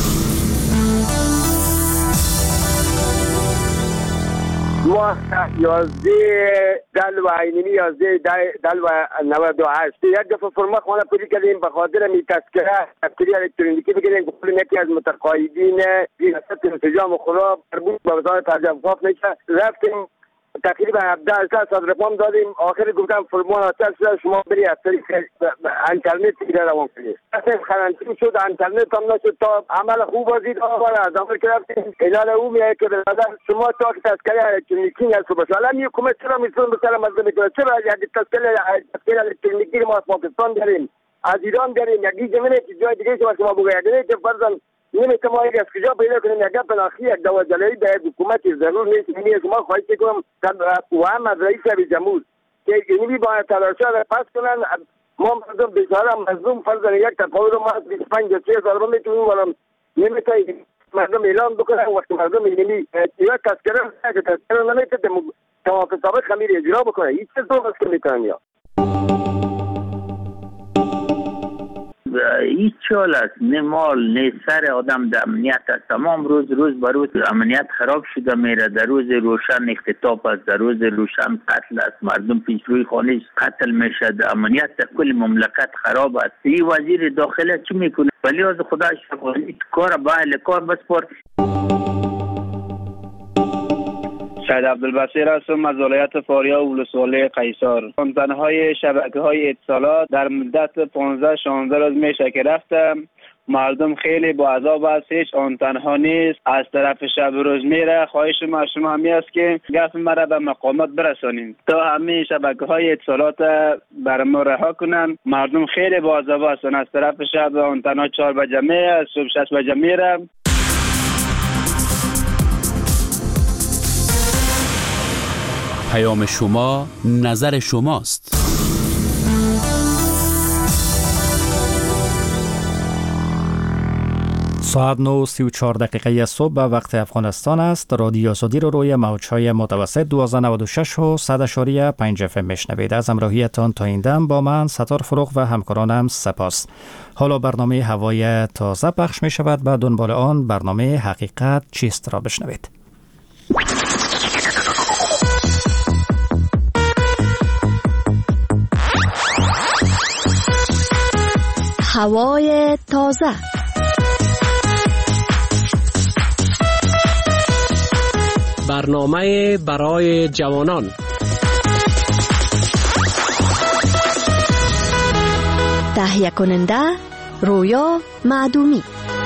ما 11 دل و اینمی 11 دل و 98 یک دفعه فرما خانه پوری کردیم به خاطر می تذکره دفتری الکترونیکی بگیریم. گفتیم یکی از متقاعدین ریاست انسجام خدا مربوط به وزارت خارجه افغان میشه. رفتیم تقریبا 17 ساعت رقم دادیم. آخر گفتم فرمان آتش شما بری از طریق اینترنت دیگه روان کنید. اصلا خرانتین شد، اینترنت هم نشد تا عمل خوب بازید آواره از عمل که رفتیم اینال او میگه که برادر شما تا که تذکره الکترونیکی نصب بشه. الان یک حکومت چرا میتونه مثلا مزده میکنه؟ چرا یک تذکره الکترونیکی ما از پاکستان داریم، از ایران داریم، یکی زمینه که جای دیگه شما بگوید که فرضاً نمیتونم ما یک کجا پیدا کنیم یک گپ ناخی یک دوازده‌ای به حکومت ضرور نیست. یعنی شما خواهش می‌کنم و هم از رئیس جمهور که اینی باید تلاشا را پس کنن. ما مردم بیچاره مظلوم فرضاً یک تقاضا رو ما 25 تا 30,000 رو میتونیم ولم نمیتونیم مردم اعلان بکنن. وقتی مردم اینی یک تذکره نمیتونه توافق سابق خمیر اجرا بکنه هیچ چیز درست نمیکنن. یا هیچ چال است، نه مال نه سر آدم در امنیت است. تمام روز به روز امنیت خراب شده میره. در روز روشن اختطاف است، در روز روشن قتل است، مردم پیش روی خانه قتل میشه، امنیت در کل مملکت خراب است. این وزیر داخله چی میکنه؟ ولی از خدا شفاعی کار به اهل کار بسپار. سید عبدالبصیر هستم از ولایت فاریا و ولسوالی قیصر. آنتن‌های شبکه‌های اتصالات در مدت 15-16 روز میشه که رفتم. مردم خیلی با عذاب است، هیچ آنتن‌ها نیست، از طرف شب روز میره. خواهش ما شما همی است که گپ مرا به مقامات برسانید تا همین شبکه‌های اتصالات بر ما رها کنن. مردم خیلی با عذاب هستن، از طرف شب آنتن‌ها 4 بجه میره، صبح 6 بجه میره. پیام شما نظر شماست. ساعت 9:34 صبح به وقت افغانستان است. رادیو آزادی رو روی موج‌های متوسط 1296 و 100.5 FM میشنوید. از همراهیتان تا این دم با من ستار فروغ و همکارانم سپاس. حالا برنامه هوای تازه پخش می شود و دنبال آن برنامه حقیقت چیست را بشنوید. هوای تازه. برنامه برای جوانان. تهیه کننده رویا معدومی.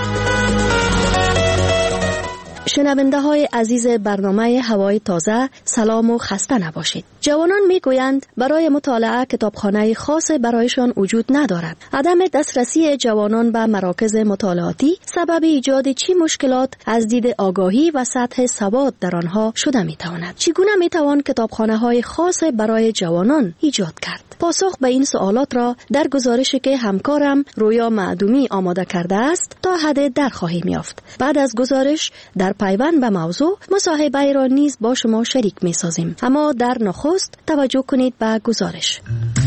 شنونده های عزیز برنامه هوای تازه، سلام و خسته نباشید. جوانان میگویند برای مطالعه کتابخانه خاص برایشان وجود ندارد. عدم دسترسی جوانان به مراکز مطالعاتی سبب ایجاد چی مشکلات از دید آگاهی و سطح سواد در آنها شده میتواند؟ چگونه میتوان کتابخانه های خاص برای جوانان ایجاد کرد؟ پاسخ به این سوالات را در گزارشی که همکارم رویا معدومی آماده کرده است تا حد در خواهیم یافت. بعد از گزارش در پیوند به موضوع مصاحبه را نیز با شما شریک می سازیم. اما در نخست توجه کنید به گزارش.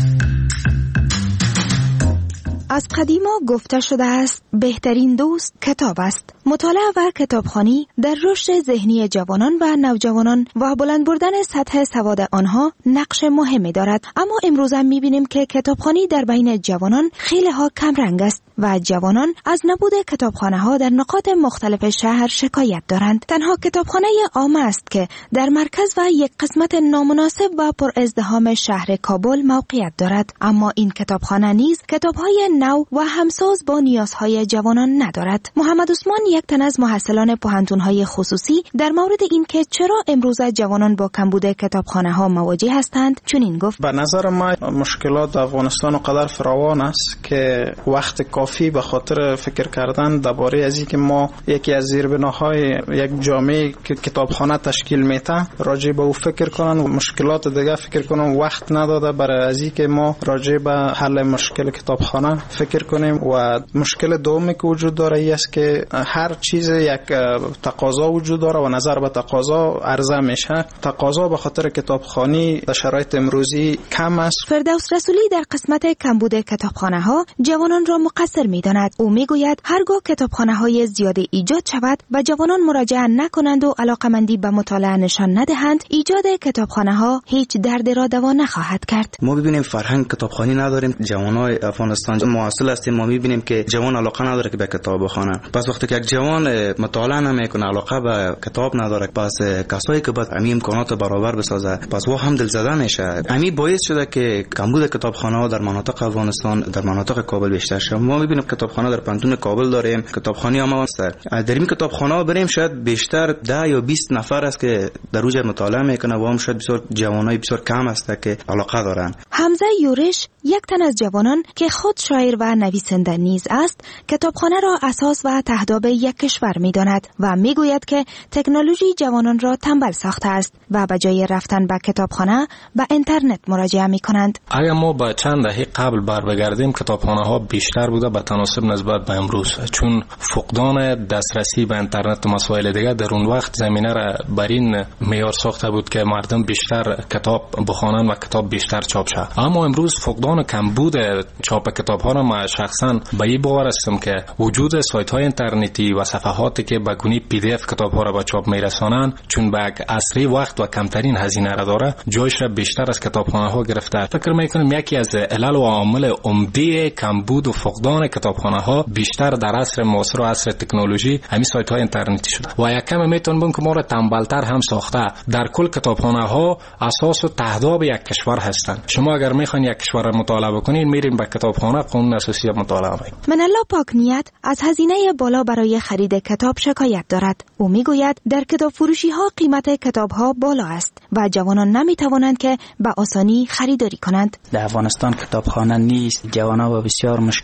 از قدیما گفته شده است بهترین دوست کتاب است. مطالعه و کتابخوانی در رشد ذهنی جوانان و نوجوانان و بلند بردن سطح سواد آنها نقش مهمی دارد. اما امروز هم می‌بینیم که کتابخوانی در بین جوانان خیلی ها کم رنگ است و جوانان از نبود کتابخانه‌ها در نقاط مختلف شهر شکایت دارند. تنها کتابخانه عام است که در مرکز و یک قسمت نامناسب و پر ازدحام شهر کابل موقعیت دارد. اما این کتابخانه نیز کتاب‌های نو و همساز با نیازهای جوانان ندارد. محمد عثمان، یک تن از محصلان پوهنتون‌های خصوصی، در مورد اینکه چرا امروز جوانان با کمبود کتابخانه‌ها مواجه هستند چنین گفت: به نظر ما مشکلات افغانستان قدر فراوان است که وقت کافی به خاطر فکر کردن درباره از اینکه ما یکی از زیربناهای یک جامعه که کتابخانه تشکیل میده راجع به او فکر کنن و مشکلات دیگه فکر کنن، وقت نداده برای از اینکه ما راجع به حل مشکل کتابخانه فکر کنیم. و مشکل دومی که وجود داره ای است که هر چیز یک تقاضا وجود داره و نظر به تقاضا عرضه میشه. تقاضا به خاطر کتابخوانی در شرایط امروزی کم است. فردوس رسولی در قسمت کمبود کتابخانه‌ها جوانان را مقصر می‌داند. او میگوید هرگاه کتابخانه‌های زیادی ایجاد شود و جوانان مراجعه نکنند و علاقمندی به مطالعه نشان ندهند، ایجاد کتابخانه‌ها هیچ درد را دوا نخواهد کرد. ما ببینیم فرهنگ کتابخوانی نداریم. جوانای افغانستان معاصر هستیم، ما می‌بینیم که جوان علاقه نداره که به کتاب بخونه. پس وقتی که یک جوان مطالعه نمیکنه، علاقه به کتاب نداره، پس کسایی که باید همین امکانات برابر بسازه، پس وا هم دلزده میشه. همین باعث شده که کمبود کتابخانه‌ها در مناطق افغانستان، در مناطق کابل بیشتر شد. ما می‌بینیم کتابخانه در پانتون کابل داریم، کتابخانه هم هست. در این کتابخانه بریم شاید بیشتر 10 یا 20 نفر است که در روز مطالعه میکنه و هم شاید بسیار جوانای بسیار کم است که علاقه دارن. حمزه یورش، یک تن از جوانان که خود شاعر و نویسنده نیز است، کتابخانه را اساس و تهداب یک کشور می‌داند و میگوید که تکنولوژی جوانان را تنبل ساخته است و به جای رفتن به کتابخانه به اینترنت مراجعه می‌کنند. اگر ما با چند دهه قبل بر بگردیم، کتابخانه‌ها بیشتر بوده به تناسب نسبت به امروز، چون فقدان دسترسی به اینترنت و مسائل دیگر در اون وقت زمینه را بر این معیار ساخته بود که مردم بیشتر کتاب بخوانند و کتاب بیشتر چاپ شه. اما امروز فقدان و کمبود چاپ کتاب‌ها را ما شخصا به این باور هستم که وجود سایت‌های اینترنتی و صفحاتی که به گونه PDF کتاب‌ها را به چاپ می‌رسانند، چون به اسری وقت و کمترین هزینه را داره، جایش را بیشتر از کتابخانه‌ها گرفته. فکر می‌کنم یکی از علل و عامل عمده کمبود و فقدان کتابخانه‌ها بیشتر در عصر معاصر و عصر تکنولوژی همین سایت‌های اینترنتی شده. و یک کم میتونم بگم که ما را تنبل‌تر هم ساخته. در کل کتابخانه‌ها اساس و تهداب یک کشور هستند. شما اگر می‌خواین یک کشور را مطالعه بکنین، میرین به کتابخانه، قانون اساسی مطالعه می‌کنین. منالله پاکنیت از هزینه بالا برای خرید کتاب شکایت دارد. او میگوید در کتاب فروشی ها قیمت کتاب ها بالا است و جوانان نمی توانند که به آسانی خریداری کنند. در افغانستان کتابخانه نیست. جوانان با بسیار مشکلات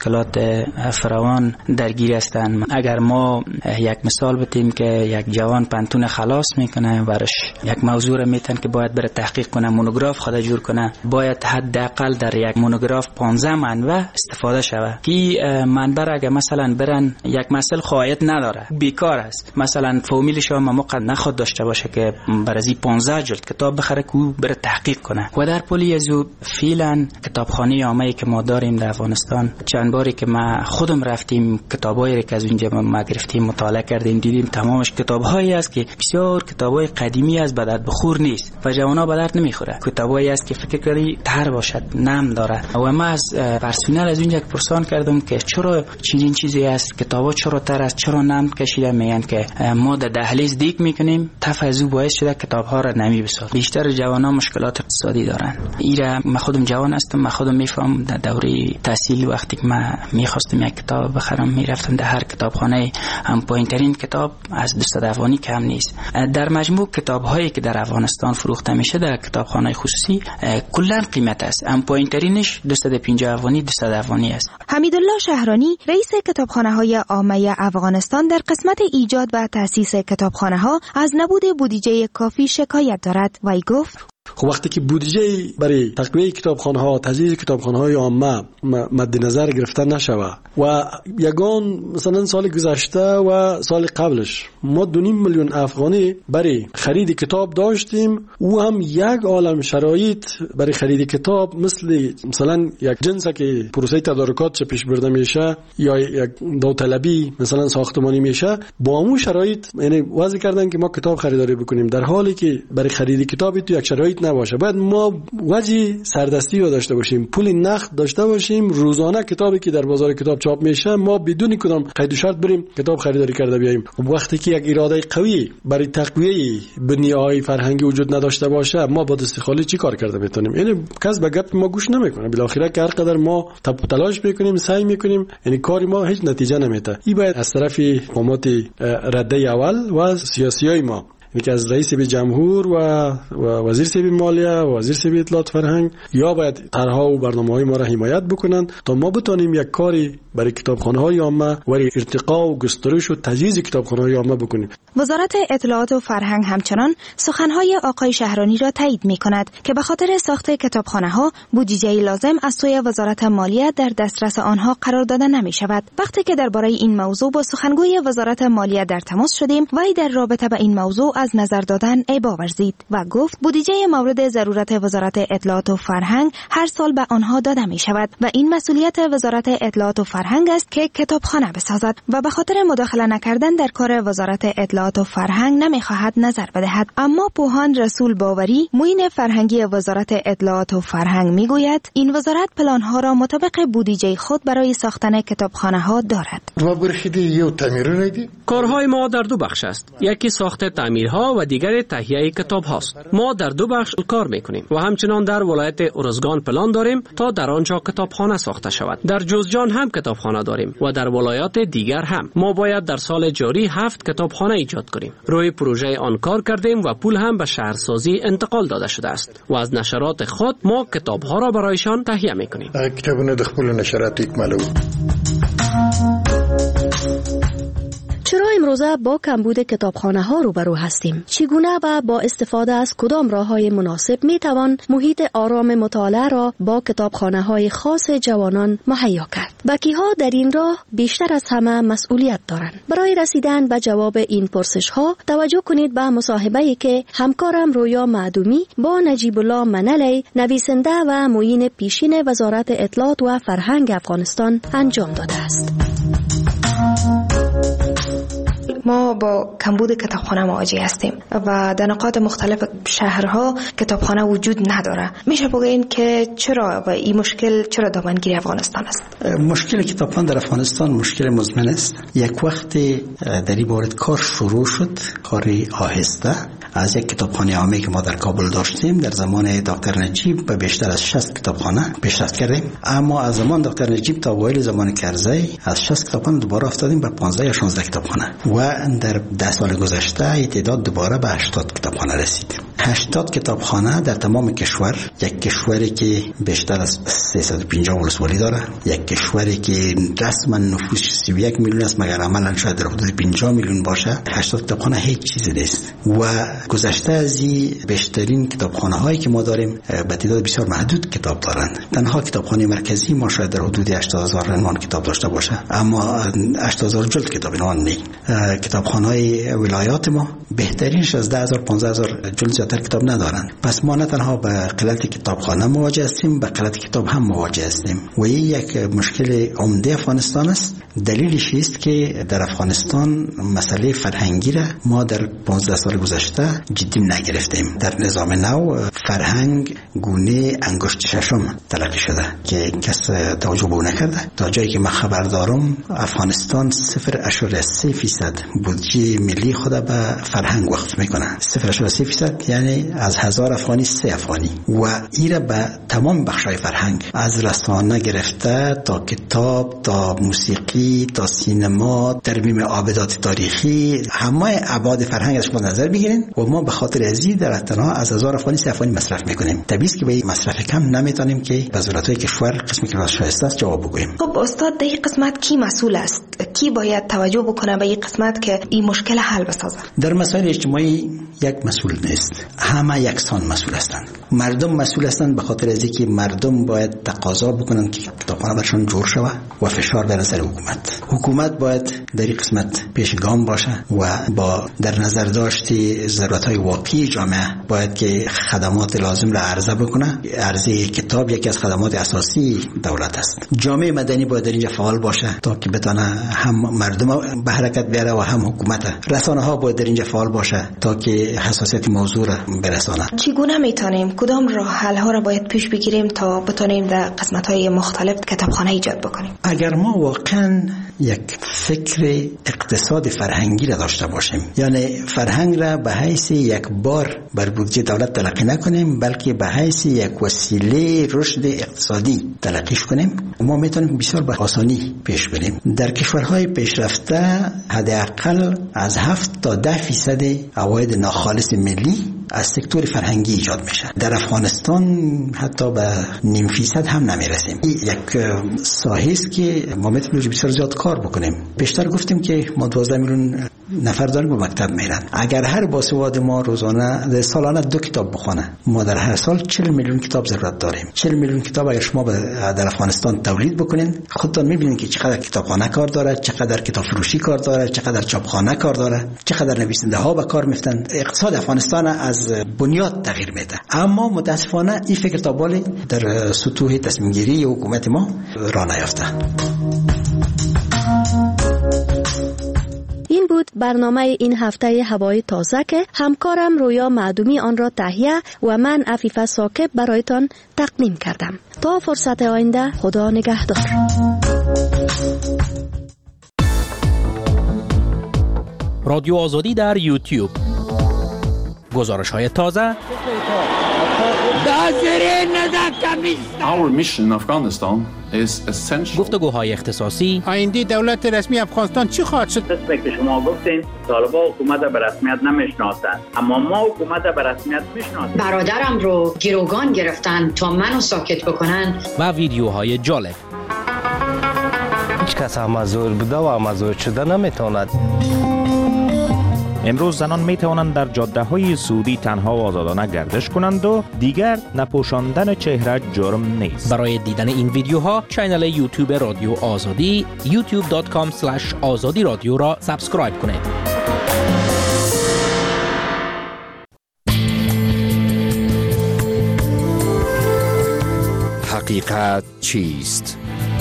فراوان درگیر هستند. اگر ما یک مثال بتیم که یک جوان پنتون خلاص میکنه برش یک موضوع را میتن که باید بره تحقیق کنه، مونوگراف خود جور کنه، باید حداقل در یک مونوگراف 15 منبع استفاده شود که منبع اگر مثلا برن یک مسئله خواهد نداره، بیکار است. مثلا فامیل شما موقع نخواد داشته باشه که برازی 15 جلد کتاب بخره که بره تحقیق کنه. و در پلی ازو فعلا کتابخانه عامه که ما داریم در افغانستان، چند باری که ما خودم رفتیم کتابایی که از اونجا ما گرفتیم مطالعه کردیم، دیدیم تمامش کتابایی است که بسیار کتابای قدیمی است، به درد بخور نیست و جوانا به درد نمیخوره. کتابایی است که فکر کردی تر باشد، نم داره. و ما از پرسنل از اونجا پرسان کردم که چرا چنین چیزی است، کتابا چرا تر است، چرا نم کشیده؟ میگن که ما در دهلیز دیگ میکنیم، تفاضل باعث شده کتابها را نمی بسازیم. بیشتر جوانا مشکلات اقتصادی دارن. ایرا من خودم جوان هستم، من خودم میفهم در دوره تحصیل وقتی که من میخواستم یک کتاب بخرم میرفتم در هر کتابخانه، هم پایینترین کتاب از 200 افغانی کم نیست. در مجموع کتاب‌هایی که در افغانستان فروخته میشه در کتابخانه خصوصی کلا قیمت است، هم پایینترینش 250 افغانی 200 افغانی است. حمیدالله شهرانی رئیس کتابخانه‌های عامه افغانستان در قسمت ایجاد و تأسیس کتابخانه‌ها از نبود بودجه کافی شکایت دارد و گفت خب وقتی که بودجه برای تقویه کتابخانه‌ها، تجهیز کتابخانه‌های عامه مد نظر گرفته نشود و یگان مثلا سال گذشته و سال قبلش ما 2.5 میلیون افغانی برای خرید کتاب داشتیم، او هم یک عالم شرایط برای خرید کتاب مثلا یک جنس که پروسه تدارکات چه پیش برده میشه یا یک داوطلبی مثلا ساختمانی میشه، با همون شرایط یعنی وضع کردن که ما کتاب خریداری بکنیم، در حالی که برای خرید کتاب تو یک شرایط نباشه. باید ما وجه سردستی رو داشته باشیم، پول نقد داشته باشیم، روزانه کتابی که در بازار کتاب چاپ میشه ما بدون کدام قید و شرط بریم کتاب خریداری کرده بیاییم. وقتی که یک اراده قوی برای تقویه بنیه‌های فرهنگی وجود نداشته باشه، ما با دست خالی چی کار کرده میتونیم؟ یعنی کس به گپ ما گوش نمیکنه. بالاخره که هر قدر ما تلاش میکنیم، سعی میکنیم، یعنی کاری ما هیچ نتیجه نمیده. این باید از طرف قومات رده اول و سیاسیای ما که از رئیس جمهور و وزیر سیب مالیه و وزیر سیب اطلاعات فرهنگ یا باید طرح‌ها و برنامه‌های ما را حمایت بکنن تا ما بتونیم یک کاری برای کتابخانه‌های عامه و ارتقا و گسترش و تجهیز کتابخانه‌های عامه بکنیم. وزارت اطلاعات و فرهنگ همچنان سخن‌های آقای شهرانی را تایید می‌کند که به خاطر ساخت کتابخانه‌ها بودجه لازم از سوی وزارت مالیه در دسترس آنها قرار داده نمی‌شود. وقتی که درباره این موضوع با سخنگوی وزارت مالیه در تماس شدیم، وی در رابطه با این موضوع از نظر دادن ابا ورزید و گفت بودجه مورد ضرورت وزارت اطلاعات و فرهنگ هر سال به آنها داده می شود و این مسئولیت وزارت اطلاعات و فرهنگ است که کتابخانه بسازد و به خاطر مداخله نکردن در کار وزارت اطلاعات و فرهنگ نمی خواهد نظر بدهد. اما پوهان رسول باوری معین فرهنگی وزارت اطلاعات و فرهنگ می گوید این وزارت پلانها را مطابق بودجه خود برای ساختن کتابخانه ها دارد. کارهای ما در دو بخش است، یکی ساخت تعمیرها و دیگر تهیه کتاب هاست. ما در دو بخش کار میکنیم و همچنان در ولایت ارزگان پلان داریم تا در آنجا کتابخانه ساخته شود. در جوزجان هم کتابخانه داریم و در ولایات دیگر هم. ما باید در سال جاری 7 کتابخانه ایجاد کنیم. روی پروژه آن کار کردیم و پول هم به شهرسازی انتقال داده شده است و از نشرات خود ما کتابها را برایشان تهیه میکنیم. کتابونه د خپل نشرات اکمالو. چرا امروزه با کمبود کتابخانه ها روبرو هستیم؟ چگونه و با استفاده از کدام راه های مناسب می توان محیط آرام مطالعه را با کتابخانه های خاص جوانان مهیا کرد؟ بکی ها در این راه بیشتر از همه مسئولیت دارند. برای رسیدن به جواب این پرسش ها توجه کنید به مصاحبه‌ای که همکارم رویا معدومی با نجیب الله منلی، نویسنده و معین پیشین وزارت اطلاعات و فرهنگ افغانستان انجام داده است. ما با کمبود کتابخانه مواجه هستیم و در نقاط مختلف شهرها کتابخانه وجود نداره. میشه بگین که چرا و این مشکل چرا دامنگیر افغانستان است؟ مشکل کتابخانه در افغانستان مشکل مزمن است. یک وقت در این مورد کار شروع شد، کار آهسته، از یک کتابخانه عامی که ما در کابل داشتیم در زمان دکتر نجیب به بیشتر از 60 کتابخانه پیشرفت کردیم، اما از زمان دکتر نجیب تا اوایل زمان کرزی از 60 کتابخانه دوباره افتادیم به 15 یا 16 کتابخانه و در 10 سال گذشته تعداد دوباره به 80 کتابخانه رسید. 80 کتابخانه در تمام کشور، یک کشوری که بیشتر از 350 ولسوالی داره، یک کشوری که رسما نفوسش 31 میلیون است مگر عملا شاید در حدود 50 میلیون باشه. 80 کتابخانه هیچ چیزی نیست و گذشته از این بیشترین کتابخانه هایی که ما داریم به تعداد بسیار محدود کتاب دارند. تنها کتابخانه مرکزی ما شاید در حدود 80000 عنوان کتاب داشته باشه، اما 80000 جلد کتاب عنوان نیست. کتابخانه های ولایات ما بهترینش از 10000 15000 جلد زیادتر کتاب ندارند. پس ما نه تنها به قلت کتابخانه مواجه هستیم، به قلت کتاب هم مواجه هستیم و این یک مشکل عمده افغانستان است. دلیلش است که در افغانستان مسئله فرهنگی را ما در 15 سال گذشته جدی نگرفتیم. در نظام نو فرهنگ گونه انگشت ششم تلقی شده که کس توجه به نکرده. تا جایی که من خبر دارم افغانستان 0.3% بودجه ملی خود به فرهنگ وقف میکنه. 0.3% یعنی از 1000 افغانی 3 افغانی و ایره به تمام بخشای فرهنگ از رسانه گرفته تا کتاب تا موسیقی تا سینما ترمیم آبادات تاریخی همه ابعاد فرهنگ از شما نظر بگیرین و ما به خاطر ازی در تنها از 1000 افغانی 3 افغانی مصرف میکنیم. طبیعی است که به مصرف کم نمیتونیم که وزارت‌های کشور قسمی که شایسته است جواب بگوییم. خب استاد در این قسمت کی مسئول است؟ کی باید توجه بکنه به این قسمت که این مشکل حل بسازه؟ در مسائل اجتماعی یک مسئول نیست، همه یکسان مسئول هستند. مردم مسئول هستند به خاطر از اینکه مردم باید تقاضا بکنند که کتابخانه برشان جور شود و فشار بر سر حکومت باید در این قسمت پیشگام باشه و با در نظر داشتی ضرورت‌های واقعی جامعه باید که خدمات لازم را عرضه بکنه. عرضه کتاب یکی از خدمات اساسی دولت است. جامعه مدنی باید در اینجا فعال باشه تا که بتونه هم مردم به حرکت بیاره و هم حکومت. رسانه ها باید در اینجا فعال باشه تا که حساسیت موضوع را برسانه. چگونه میتونیم کدام راه حل ها را باید پیش بگیریم تا بتونیم در قسمت‌های مختلف کتابخانه ایجاد بکنیم؟ اگر ما واقعا یک فکر اقتصاد فرهنگی را داشته باشیم، یعنی فرهنگ را به حیث یک بار بر بودجه دولت تلقی نکنیم بلکه به حیث یک وسیله رشد اقتصادی تلقیش کنیم، ما میتونیم بسیار به آسانی پیش بریم. در کشورهای پیشرفته حداقل از 7 تا 10% عواید ناخالص ملی از سکتور فرهنگی ایجاد میشه. در افغانستان حتی به 0.5% هم نمیرسیم. این یک ساحه است که ما میتونیم بسیار زیاد کار بکنیم. بیشتر گفتیم که ما 12 میلیون نفر داریم به مکتب میرن. اگر هر باسواد ما روزانه سالانه 2 کتاب بخونه، ما در هر سال 40 میلیون کتاب ضرورت داریم. 40 میلیون کتاب اگر شما در افغانستان تولید بکنین، خودتون میبینید که چقدر کتابخانه کار داره، چقدر کتاب فروشی کار داره، چقدر چاپخانه کار داره، چقدر نویسنده ها به کار میفتن. اقتصاد افغانستان از بنیاد تغییر میده. اما متاسفانه این فکر تا بالی در سطوح تصمیم گیری حکومت ما راه نیافته. این بود برنامه این هفته هوای تازه که همکارم رویا معدومی آن را تهیه و من عفیفه ساکب برایتان تقدیم کردم. تا فرصت آینده، خدا نگهدار. رادیو آزادی در یوتیوب، گزارش های تازه، Our mission in Afghanistan is essential. گفتگوهای اختصاصی. آینده دولت رسمی افغانستان چی خواهد شد؟ قسمی که شما گفتین طالبان حکومت به رسمیت نمیشناسند، اما ما حکومت به رسمیت میشناسیم. برادرم رو گروگان گرفتن تا منو ساکت بکنن. و ویدیوهای جالب. هیچ کس مزور بوده و مزور شده نمیتواند. امروز زنان می توانند در جاده های سعودی تنها و آزادانه گردش کنند و دیگر نپوشاندن چهره جرم نیست. برای دیدن این ویدیوها کانال یوتیوب رادیو آزادی youtube.com/azadi رادیو را سابسکرایب کنید. حقیقت چیست؟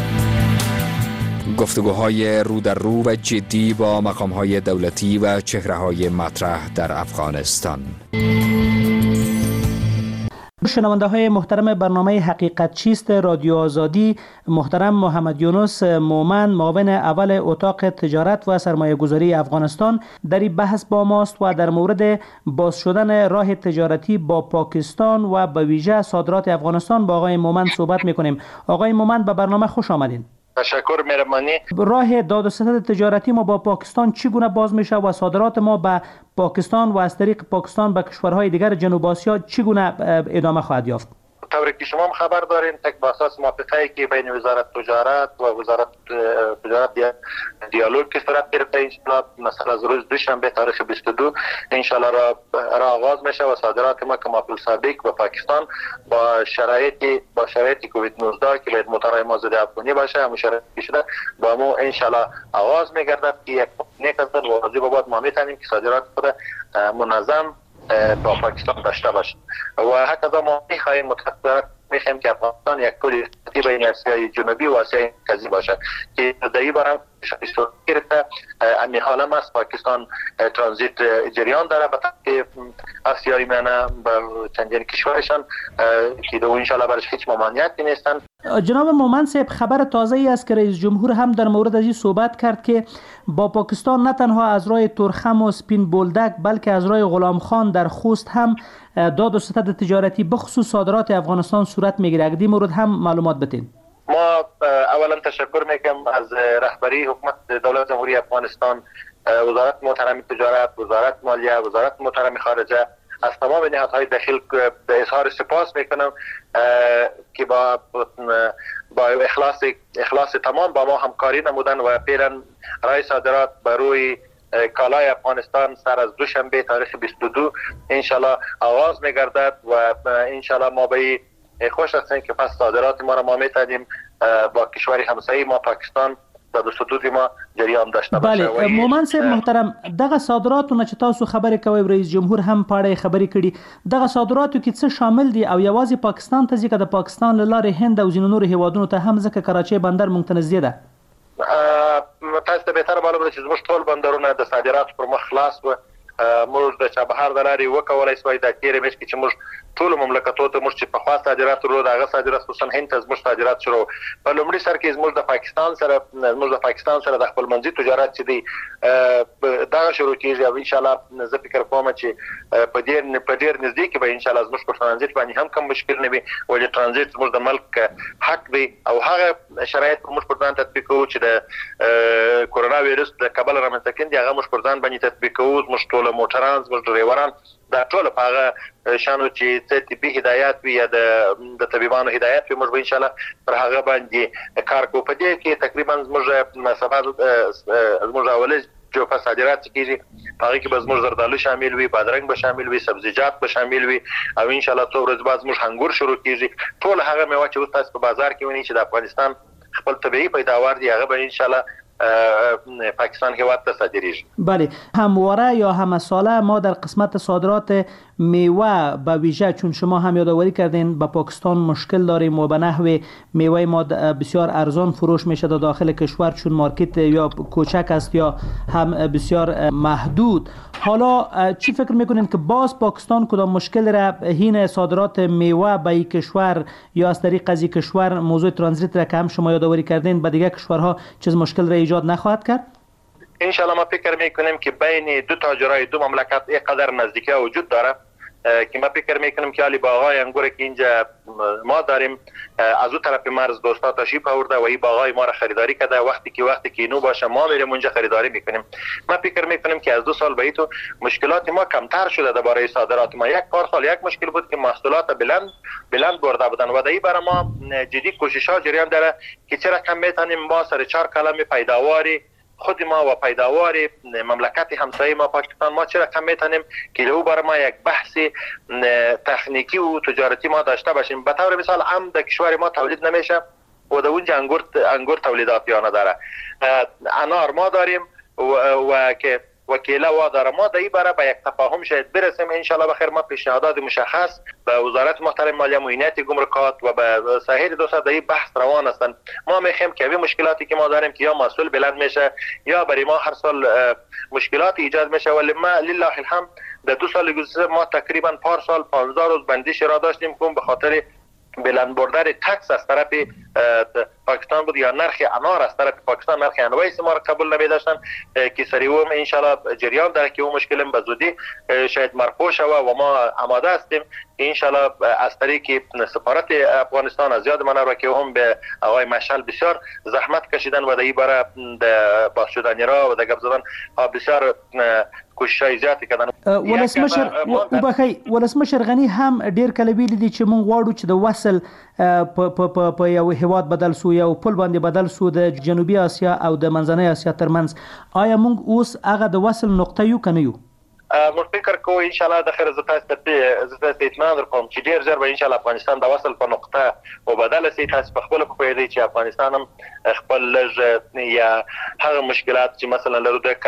گفتگوهای رو در رو و جدی با مقام‌های دولتی و چهره‌های مطرح در افغانستان. شنونده های محترم برنامه حقیقت چیست رادیو آزادی، محترم محمد یونس مومن معاون اول اتاق تجارت و سرمایه گذاری افغانستان در این بحث با ماست و در مورد باز شدن راه تجارتی با پاکستان و به ویژه صادرات افغانستان با آقای مومن صحبت میکنیم. آقای مومن به برنامه خوش آمدین. تشکر مهربانی. راه داد و ستد تجارتی ما با پاکستان چگونه باز میشه و صادرات ما به پاکستان و از طریق پاکستان به کشورهای دیگر جنوب آسیا چگونه ادامه خواهد یافت؟ طوری که شما هم خبر دارین تک با اساس موافقه‌ای که بین وزارت تجارت و وزارت تجارت دیالوگ که صورت گرفته، انشالله مثلا از روز دوشنبه تاریخ 22 انشالله را آغاز میشه و صادرات ما که ماپل سابق به پاکستان با شرایط کووید 19 که باید مطالعه ما ضد افغانی باشه، همون شرایطی شده با ما انشالله آغاز میگردد که یک نیک است و واجب بود ما میتونیم که صادرات خود منظم با پاکستان داشته باشه و حتی ما میخواهیم متأسفانه میخواهیم که افغانستان یک پل ارتباطی بین آسیای جنوبی و آسیای مرکزی باشه که در این باره شایسته گرفته امی حالا ما از پاکستان ترانزیت جریان داره به آسیای میانه به چندین کشورشان که دو انشالله برش هیچ ممانعتی نیستن. جناب مومن صاحب، خبر تازه ای است که رئیس جمهور هم در مورد از این صحبت کرد که با پاکستان نه تنها از راه ترخم و سپین بولدک بلکه از راه غلام خان در خوست هم داد و ستد تجارتی بخصوص صادرات افغانستان صورت میگیره. اگه این مورد هم معلومات بدین. ما اولا تشکر میکنم از رهبری حکومت دولت جمهوری افغانستان، وزارت محترم تجارت، وزارت مالیه، وزارت محترم خارجه، از تمام نهادهای داخل به اظهار سپاس میکنم که با اخلاص تمام با ما همکاری نمودن و پیرن رای صادرات بر روی کالای افغانستان سر از دوشنبه تاریخ 22 انشالله آغاز میگردد و انشالله ما به خوش هستیم که پس صادرات ما را ما میتونیم با کشور همسایه ما پاکستان در حدود ما جریان داشته باشه. بله مومن صاحب محترم، دغه صادراتونه چې تاسو خبرې کوي رئیس جمهور هم پاړې خبرې کړي، دغه صادراتو کې څه شامل دي او یوازې پاکستان ته ځکه د پاکستان له لارې هند او ځینو نورو هیوادونو ته هم ځکه کراچۍ بندر مونږ ته نږدې ده؟ تاسو ته بهتره معلومه ده چې زموږ ټول بندرونه د صادراتو پر مخ خلاص و موږ د چابهار د لارې وکولای سوای د تیرې میاشتې کې موږ ټول مملکتونو ته موږ چې په خاص صادرات ورو دغه صادرات خصوصا هند ته موږ صادرات شروع په لومړي سر کې موږ د پاکستان سره د خپل منځي تجارت چې دی دا شروع کیږي او ان شاء الله زه فکر کوم چې په ډیر نږدې کې به ان شاء الله زموږ په ترانزیت باندې هم کوم مشکل نه وي، ولې ترانزیت زموږ د ملک حق دی او هغه شرایط موږ په ځان تطبیق کوو چې د کورونا وایرس د کابل رامنځته کیندي هغه موږ په ځان باندې تطبیق کوو. موږ ټول موټران زموږ ډرایوران دا ټول په هغه شانو چې طبي هدایت وي یا د طبيبانو هدایت وي موږ به ان شاء الله پر هغه باندې کار کوو. په دې کې تقریبا زموږ اولي جو په صادرات کېږي هغه کې به زموږ زردالو شامل وي، بادرنګ به شامل وي، سبزیجات به شامل وي او ان شاء الله څو ورځې بعد زموږ انګور شروع کېږي. ټول هغه میوه چې اوس تاسو په بازار کې ونی چې د افغانستان خپل طبيعي پیداوار دی هغه به ان شاء الله پاکستان هیواد ته صادریږي. بله، همواره یا همساله ما در قسمت صادرات میوه به ویژه چون شما هم یادآوری کردین با پاکستان مشکل داریم و به نحو میوه ما بسیار ارزان فروش میشه در داخل کشور چون مارکت یا کوچک است یا هم بسیار محدود. حالا چی فکر میکنین که باز پاکستان کدام مشکل را هین صادرات میوه به این کشور یا از طریق از این کشور موضوع ترانزیت را که هم شما یادآوری کردین به دیگه کشورها چیز مشکل را ایجاد نخواهد کرد؟ انشالله ما فکر میکنیم که بین دو تاجرای دو مملکت اینقدر نزدیکی وجود داره که ما فکر میکنیم که علی باغای انگور که اینجا ما داریم از اون طرف مرز دوستا تشریف آورده و این باغای ما را خریداری کرده. وقتی که اینو باشه ما میریم اونجا خریداری میکنیم. ما فکر میکنیم که از 2 سال بعد مشکلات ما کمتر شده درباره صادرات ما. یک سال یک مشکل بود که محصولات بلند برده بودن و دایی برای ما جدی کوشش‌ها جریان داره که چرا کم میتونیم ما سر 4 کلمه پیداواری خود ما و پیداوار مملکت همسایه ما پاکستان ما چرا کم میتونیم که لو بر ما یک بحث تکنیکی و تجارتی ما داشته باشیم. به طور مثال ام در کشور ما تولید نمیشه و در اونجا انگور تولیدات یا نداره. انار ما داریم و که وکیله واداره. ما در این باره به یک تفاهم شاید برسیم ان شاء الله بخیر. ما پیشنهادات مشخص به وزارت محترم مالیه، معینات گمرکات و به سایر دوستان در این بحث روان هستند. ما میخوایم که این مشکلاتی که ما داریم که یا محصول بلند میشه یا برای ما هر سال مشکلات ایجاد میشه، ولی ما لله الحمد در 2 سال گذشته ما تقریبا پارسال 15 روز بندش را داشتیم که به خاطر بلند بردن تکس از طرف پاکستان بود یا نرخ انار از طرف پاکستان، نرخ انوایس ما را قبول نمی داشتن که سریعا ان شاء الله جریان داره که اون مشکل به زودی شاید مرفوع شود و ما آماده هستیم ان شاء الله از طریق سفارت افغانستان از یاد من را که هم به آقای مشعل بسیار زحمت کشیدن و در این باره باز شدن را و در گپ زدن بسیار کوششای زیاتی کردن. ولسمشر غنی هم ډیر کله ویل دي چې مونږ غواړو چې د وصل په یو هیواد بدل سو یا په باندې بدل سو د جنوبي اسیا او د منځنۍ اسیا ترمنځ. آیا مونږ اوس هغه د وصل نقطه یو کنه یو؟ موږ فکر کوو ان شاء الله د خیر زتا اطمینان درکوم چې ډیر ژر به ان شاء الله افغانستان د وصل په نقطه وبدل شي. تاسو په خپل په پیدا چې افغانستان هم خپل یا هغه مشکلات چې مثلا لرو د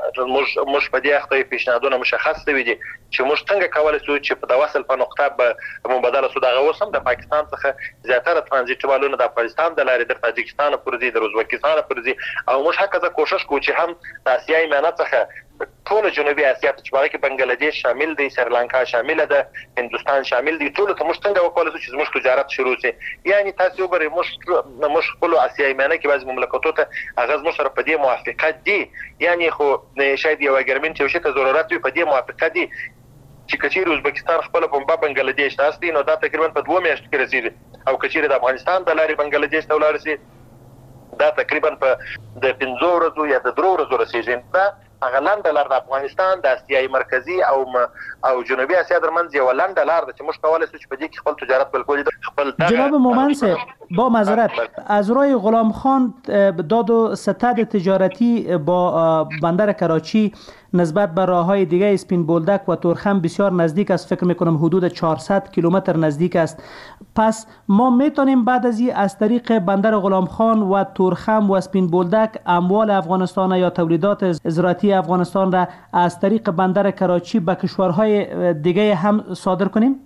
موږ په دې اخته پیشنهادونه مشخص دي چې موږ څنګه کولای شو چې په وصل په نقطه به مبادله سو. دغه اوس هم د پاکستان څخه زیاتره ترانزیت والونه د افغانستان د لارې د تاجکستان پورې دي، د ازبکستان پورې دي، او موږ هکذا کوشش کوو چې هم د اسیايي میانه څخه ټول جنوبي اسیا ته چې باندې بنگلاديش شامل دي، سریلانکا شامل ده، هندوستان شامل دي، ټول ته موږ څنګه وکولای شو چې موږ تجارت شروع شي. یعنی تاسو وګورئ موږ خپل اسیايي میانه کې بعض مملکتونو ته هغه موږ سره په دې موافقت دي، یعنی خو شاید یو اګریمنت یو شی ته ضرورت وي په دې موافقت دي چې کچیر ازبکستان خپل په بنگلاديش تاسو نو دا تقریبا په 2 میاشتو کې رسیدي، او کچیر د افغانستان د لارې بنگلاديش ته ولاړ شي دا تقریبا په د 15 ورځو یا د 3 ورځو رسیدي. دا هغه لاندې لار د افغانستان د اسیايي مرکزی او جنوبي اسیا ترمنځ یو لاندې لار ده چې موږ کولای شو چې په دې کې خپل تجارت بالکل خپل. جناب مومن صاحب با معذرت از روی غلام خان داد و ستد تجارتی با بندر کراچی نسبت به راههای دیگه اسپین بولدک و تورخم بسیار نزدیک است. فکر میکنم حدود 400 کیلومتر نزدیک است. پس ما میتونیم بعد از این از طریق بندر غلام خان و تورخم و اسپین بولدک اموال افغانستان یا تولیدات زراعتی افغانستان را از طریق بندر کراچی به کشورهای دیگه هم صادر کنیم؟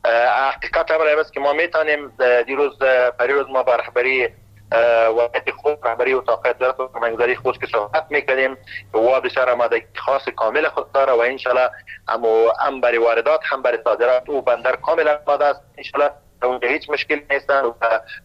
حقیقت امر است که ما میتونیم دیروز پریروز ما با رهبری وقتی خود رهبری و طاقت دارد و فرمانگذاری خود که صحبت میکنیم و بسیار آمادگی خاص کامل خود داره و انشالله هم برای واردات هم برای صادرات و بندر کامل آماده است. انشالله اونجا هیچ مشکل نیستن و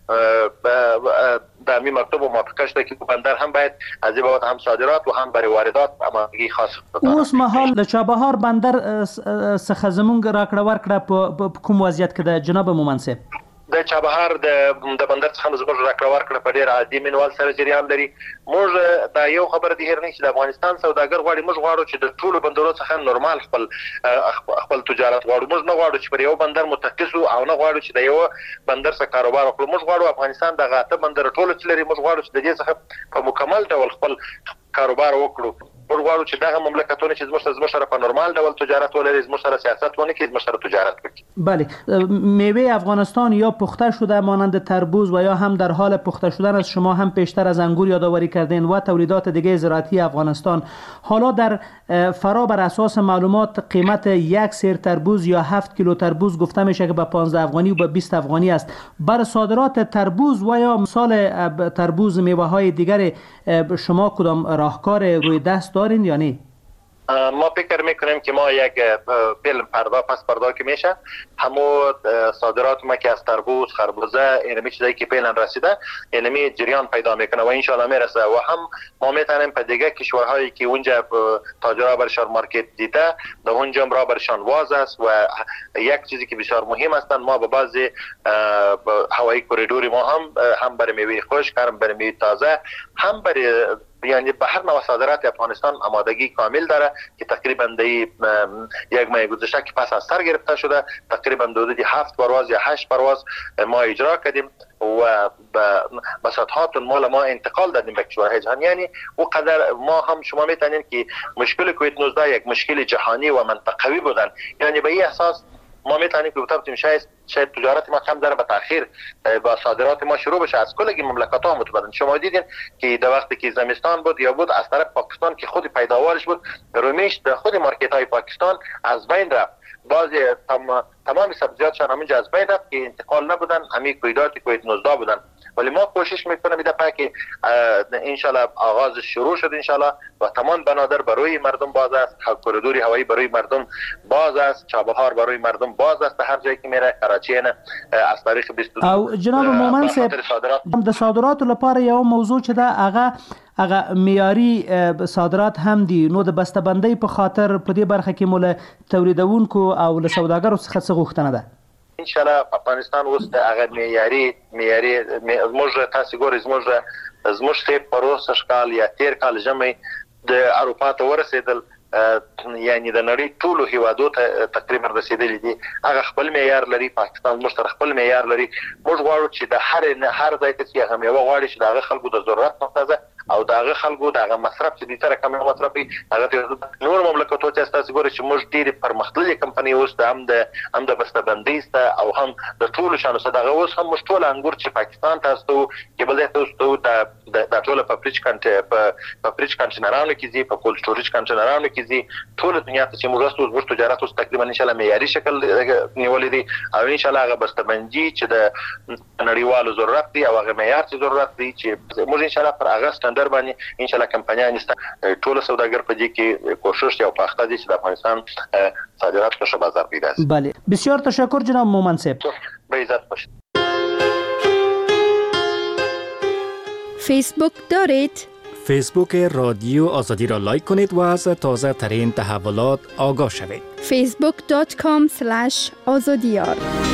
در می مکتوب و موافقه شده که بندر هم باید از این بابت هم صادرات و هم برای واردات آمادگی خاص خود داره. اوس مهال د چابهار بندر څخه زمونږ راکړه ورکړه په کوم وضعیت کې ده جناب مومن صاحب؟ د چابهار د بندر څخه زموږ راکړه ورکړه په ډیر عادي منوال سره جریان لري. موږ دا یو خبر دی هر نه چې د افغانستان سوداګر غواړي، موږ غواړو چې د ټولو بندرونو څخه نورمال خپل تجارت غواړو. موږ نه غواړو چې پر یو بندر متکس او نه غواړو چې د یو بندر څخه کاروبار وکړو. موږ غواړو افغانستان د غاټه بندر ټولو چې لري، موږ غواړو چې د دې څخه په مکمل ډول خپل کاروبار وکړو. موږ غواړو چې دغه مملکتونه چې زموږ سره په نورمال ډول تجارت ولري، زموږ سره سیاست ونه کړي، زموږ سره تجارت وکړي. بله، میوه افغانستان یا پخته شده مانند تربوز و یا هم در حال پخته شدن است. شما هم پیشتر از انگور یادآوری کردین و تولیدات دیگه زراعتی افغانستان. حالا در فرا بر اساس معلومات قیمت یک سیر تربوز یا 7 کیلو تربوز گفته میشه که به 15 افغانی و به 20 افغانی است. بر صادرات تربوز و یا مثال تربوز میوه های دیگر شما کدام راهکار روی دست دارین یا نه؟ ما فکر میکنیم که ما یک فیلم پس پردا که میشه همو صادرات ما که از تربوز خربوزه اینمی چیزایی که فعلا رسیده اینمی جریان پیدا میکنه و انشالله میرسه و هم ما میتونیم په دیگه کشورهایی که اونجا تاجرها برشان مارکت دیده در اونجا را برشان واز است. و یک چیزی که بسیار مهم است، ما به بعضی هوایی کوریدوری ما هم برای میوه خشک، هم برای میوه تازه، هم برای یعنی به هر نوع صادرات افغانستان آمادگی کامل داره که تقریبا یک ماه گذشته که پس از سر گرفته شده تقریبا حدود 7 پرواز یا 8 پرواز ما اجرا کردیم و به صدها تن مال ما انتقال دادیم به کشورهای جهان. یعنی او قدر ما هم شما میتونید که مشکل کووید 19 یک مشکل جهانی و منطقوی بودن، یعنی به این اساس ما میتونیم که بتونیم شاید تجارت ما کم ذره به تاخیر با صادرات ما شروع بشه از کل مملکت ها متبادل. شما دیدین که در وقتی که زمستان بود یا بود از طرف پاکستان که خود پیداوارش بود رومیش در خود مارکت های پاکستان از بین رفت. بعضی تمام سبزیاتشان همینجا از بین رفت که انتقال نبودن، همین کویدات کویت 19 بودن. ولی ما کوشش میکنیم این دفعه که انشالله آغاز شروع شد انشالله و تمام بنادر برای مردم باز است، کوریدور هوایی برای مردم باز است، چابهار برای مردم باز است، هر جایی که میره کراچی نه از تاریخ 22 او جناب مومن صاحب د صادراتو لپاره یو موضوع چې دا هغه معیاري صادرات هم دي، نو د بسته‌بندۍ په خاطر په دې برخه کې مول تولیدونکو او له سوداګرو څخه څه غوښتنه ده؟ انشالله افغانستان اوس د هغه معیاري زموږ تاسو ګورئ زموږ ته پروسه کال یا 13 کال جمعي د اروپا ته ورسېدل، یعنی د نړۍ ټولو هیوادو ته تقریبا رسیدلی دي. هغه خپل معیار لري، پاکستان موږ سره خپل معیار لري. موږ غواړو چې د هر ځای ته چې هغه میوه غواړي چې د خلکو د ضرورت مطابق او دغه خلکو دغه مصرف چې د تر کم مصرفي هغه نور مملکتونو ته تاسو ګورئ چې موږ ډېری پرمختللي کمپنۍ اوس هم د بسته‌بندۍ ست او هم د ټولو شانو ست دغه اوس هم موږ ټول انګور چې پاکستان تاسو کې بل تاسو د ټولو په پریچ کانټینرانو کې دي، په کولډ سټوریج کانټینرانو کې دي، ټول دنیا ته چې موږ تجارت اوس تقریبا ان شاء الله معیاري شکل نیولې دي او ان شاء الله هغه بسته‌بندي چې د نړیوالو ضرورت دي او هغه معیار چې ضرورت دي چې موږ ان شاء الله پر هغه در باندې ان شاء الله کمپانیان ټول سوداګر په دې کې کوشش یا پخته دي چې د افغانستان صادرات په بازار پیدا شي. بله بسیار تشکر جناب مومن صاحب. به عزت باشید. فیسبوک دارید؟ فیسبوک رادیو آزادی را لایک کنید و از تازه ترین تحولات آگاه شوید. facebook.com/azadiyar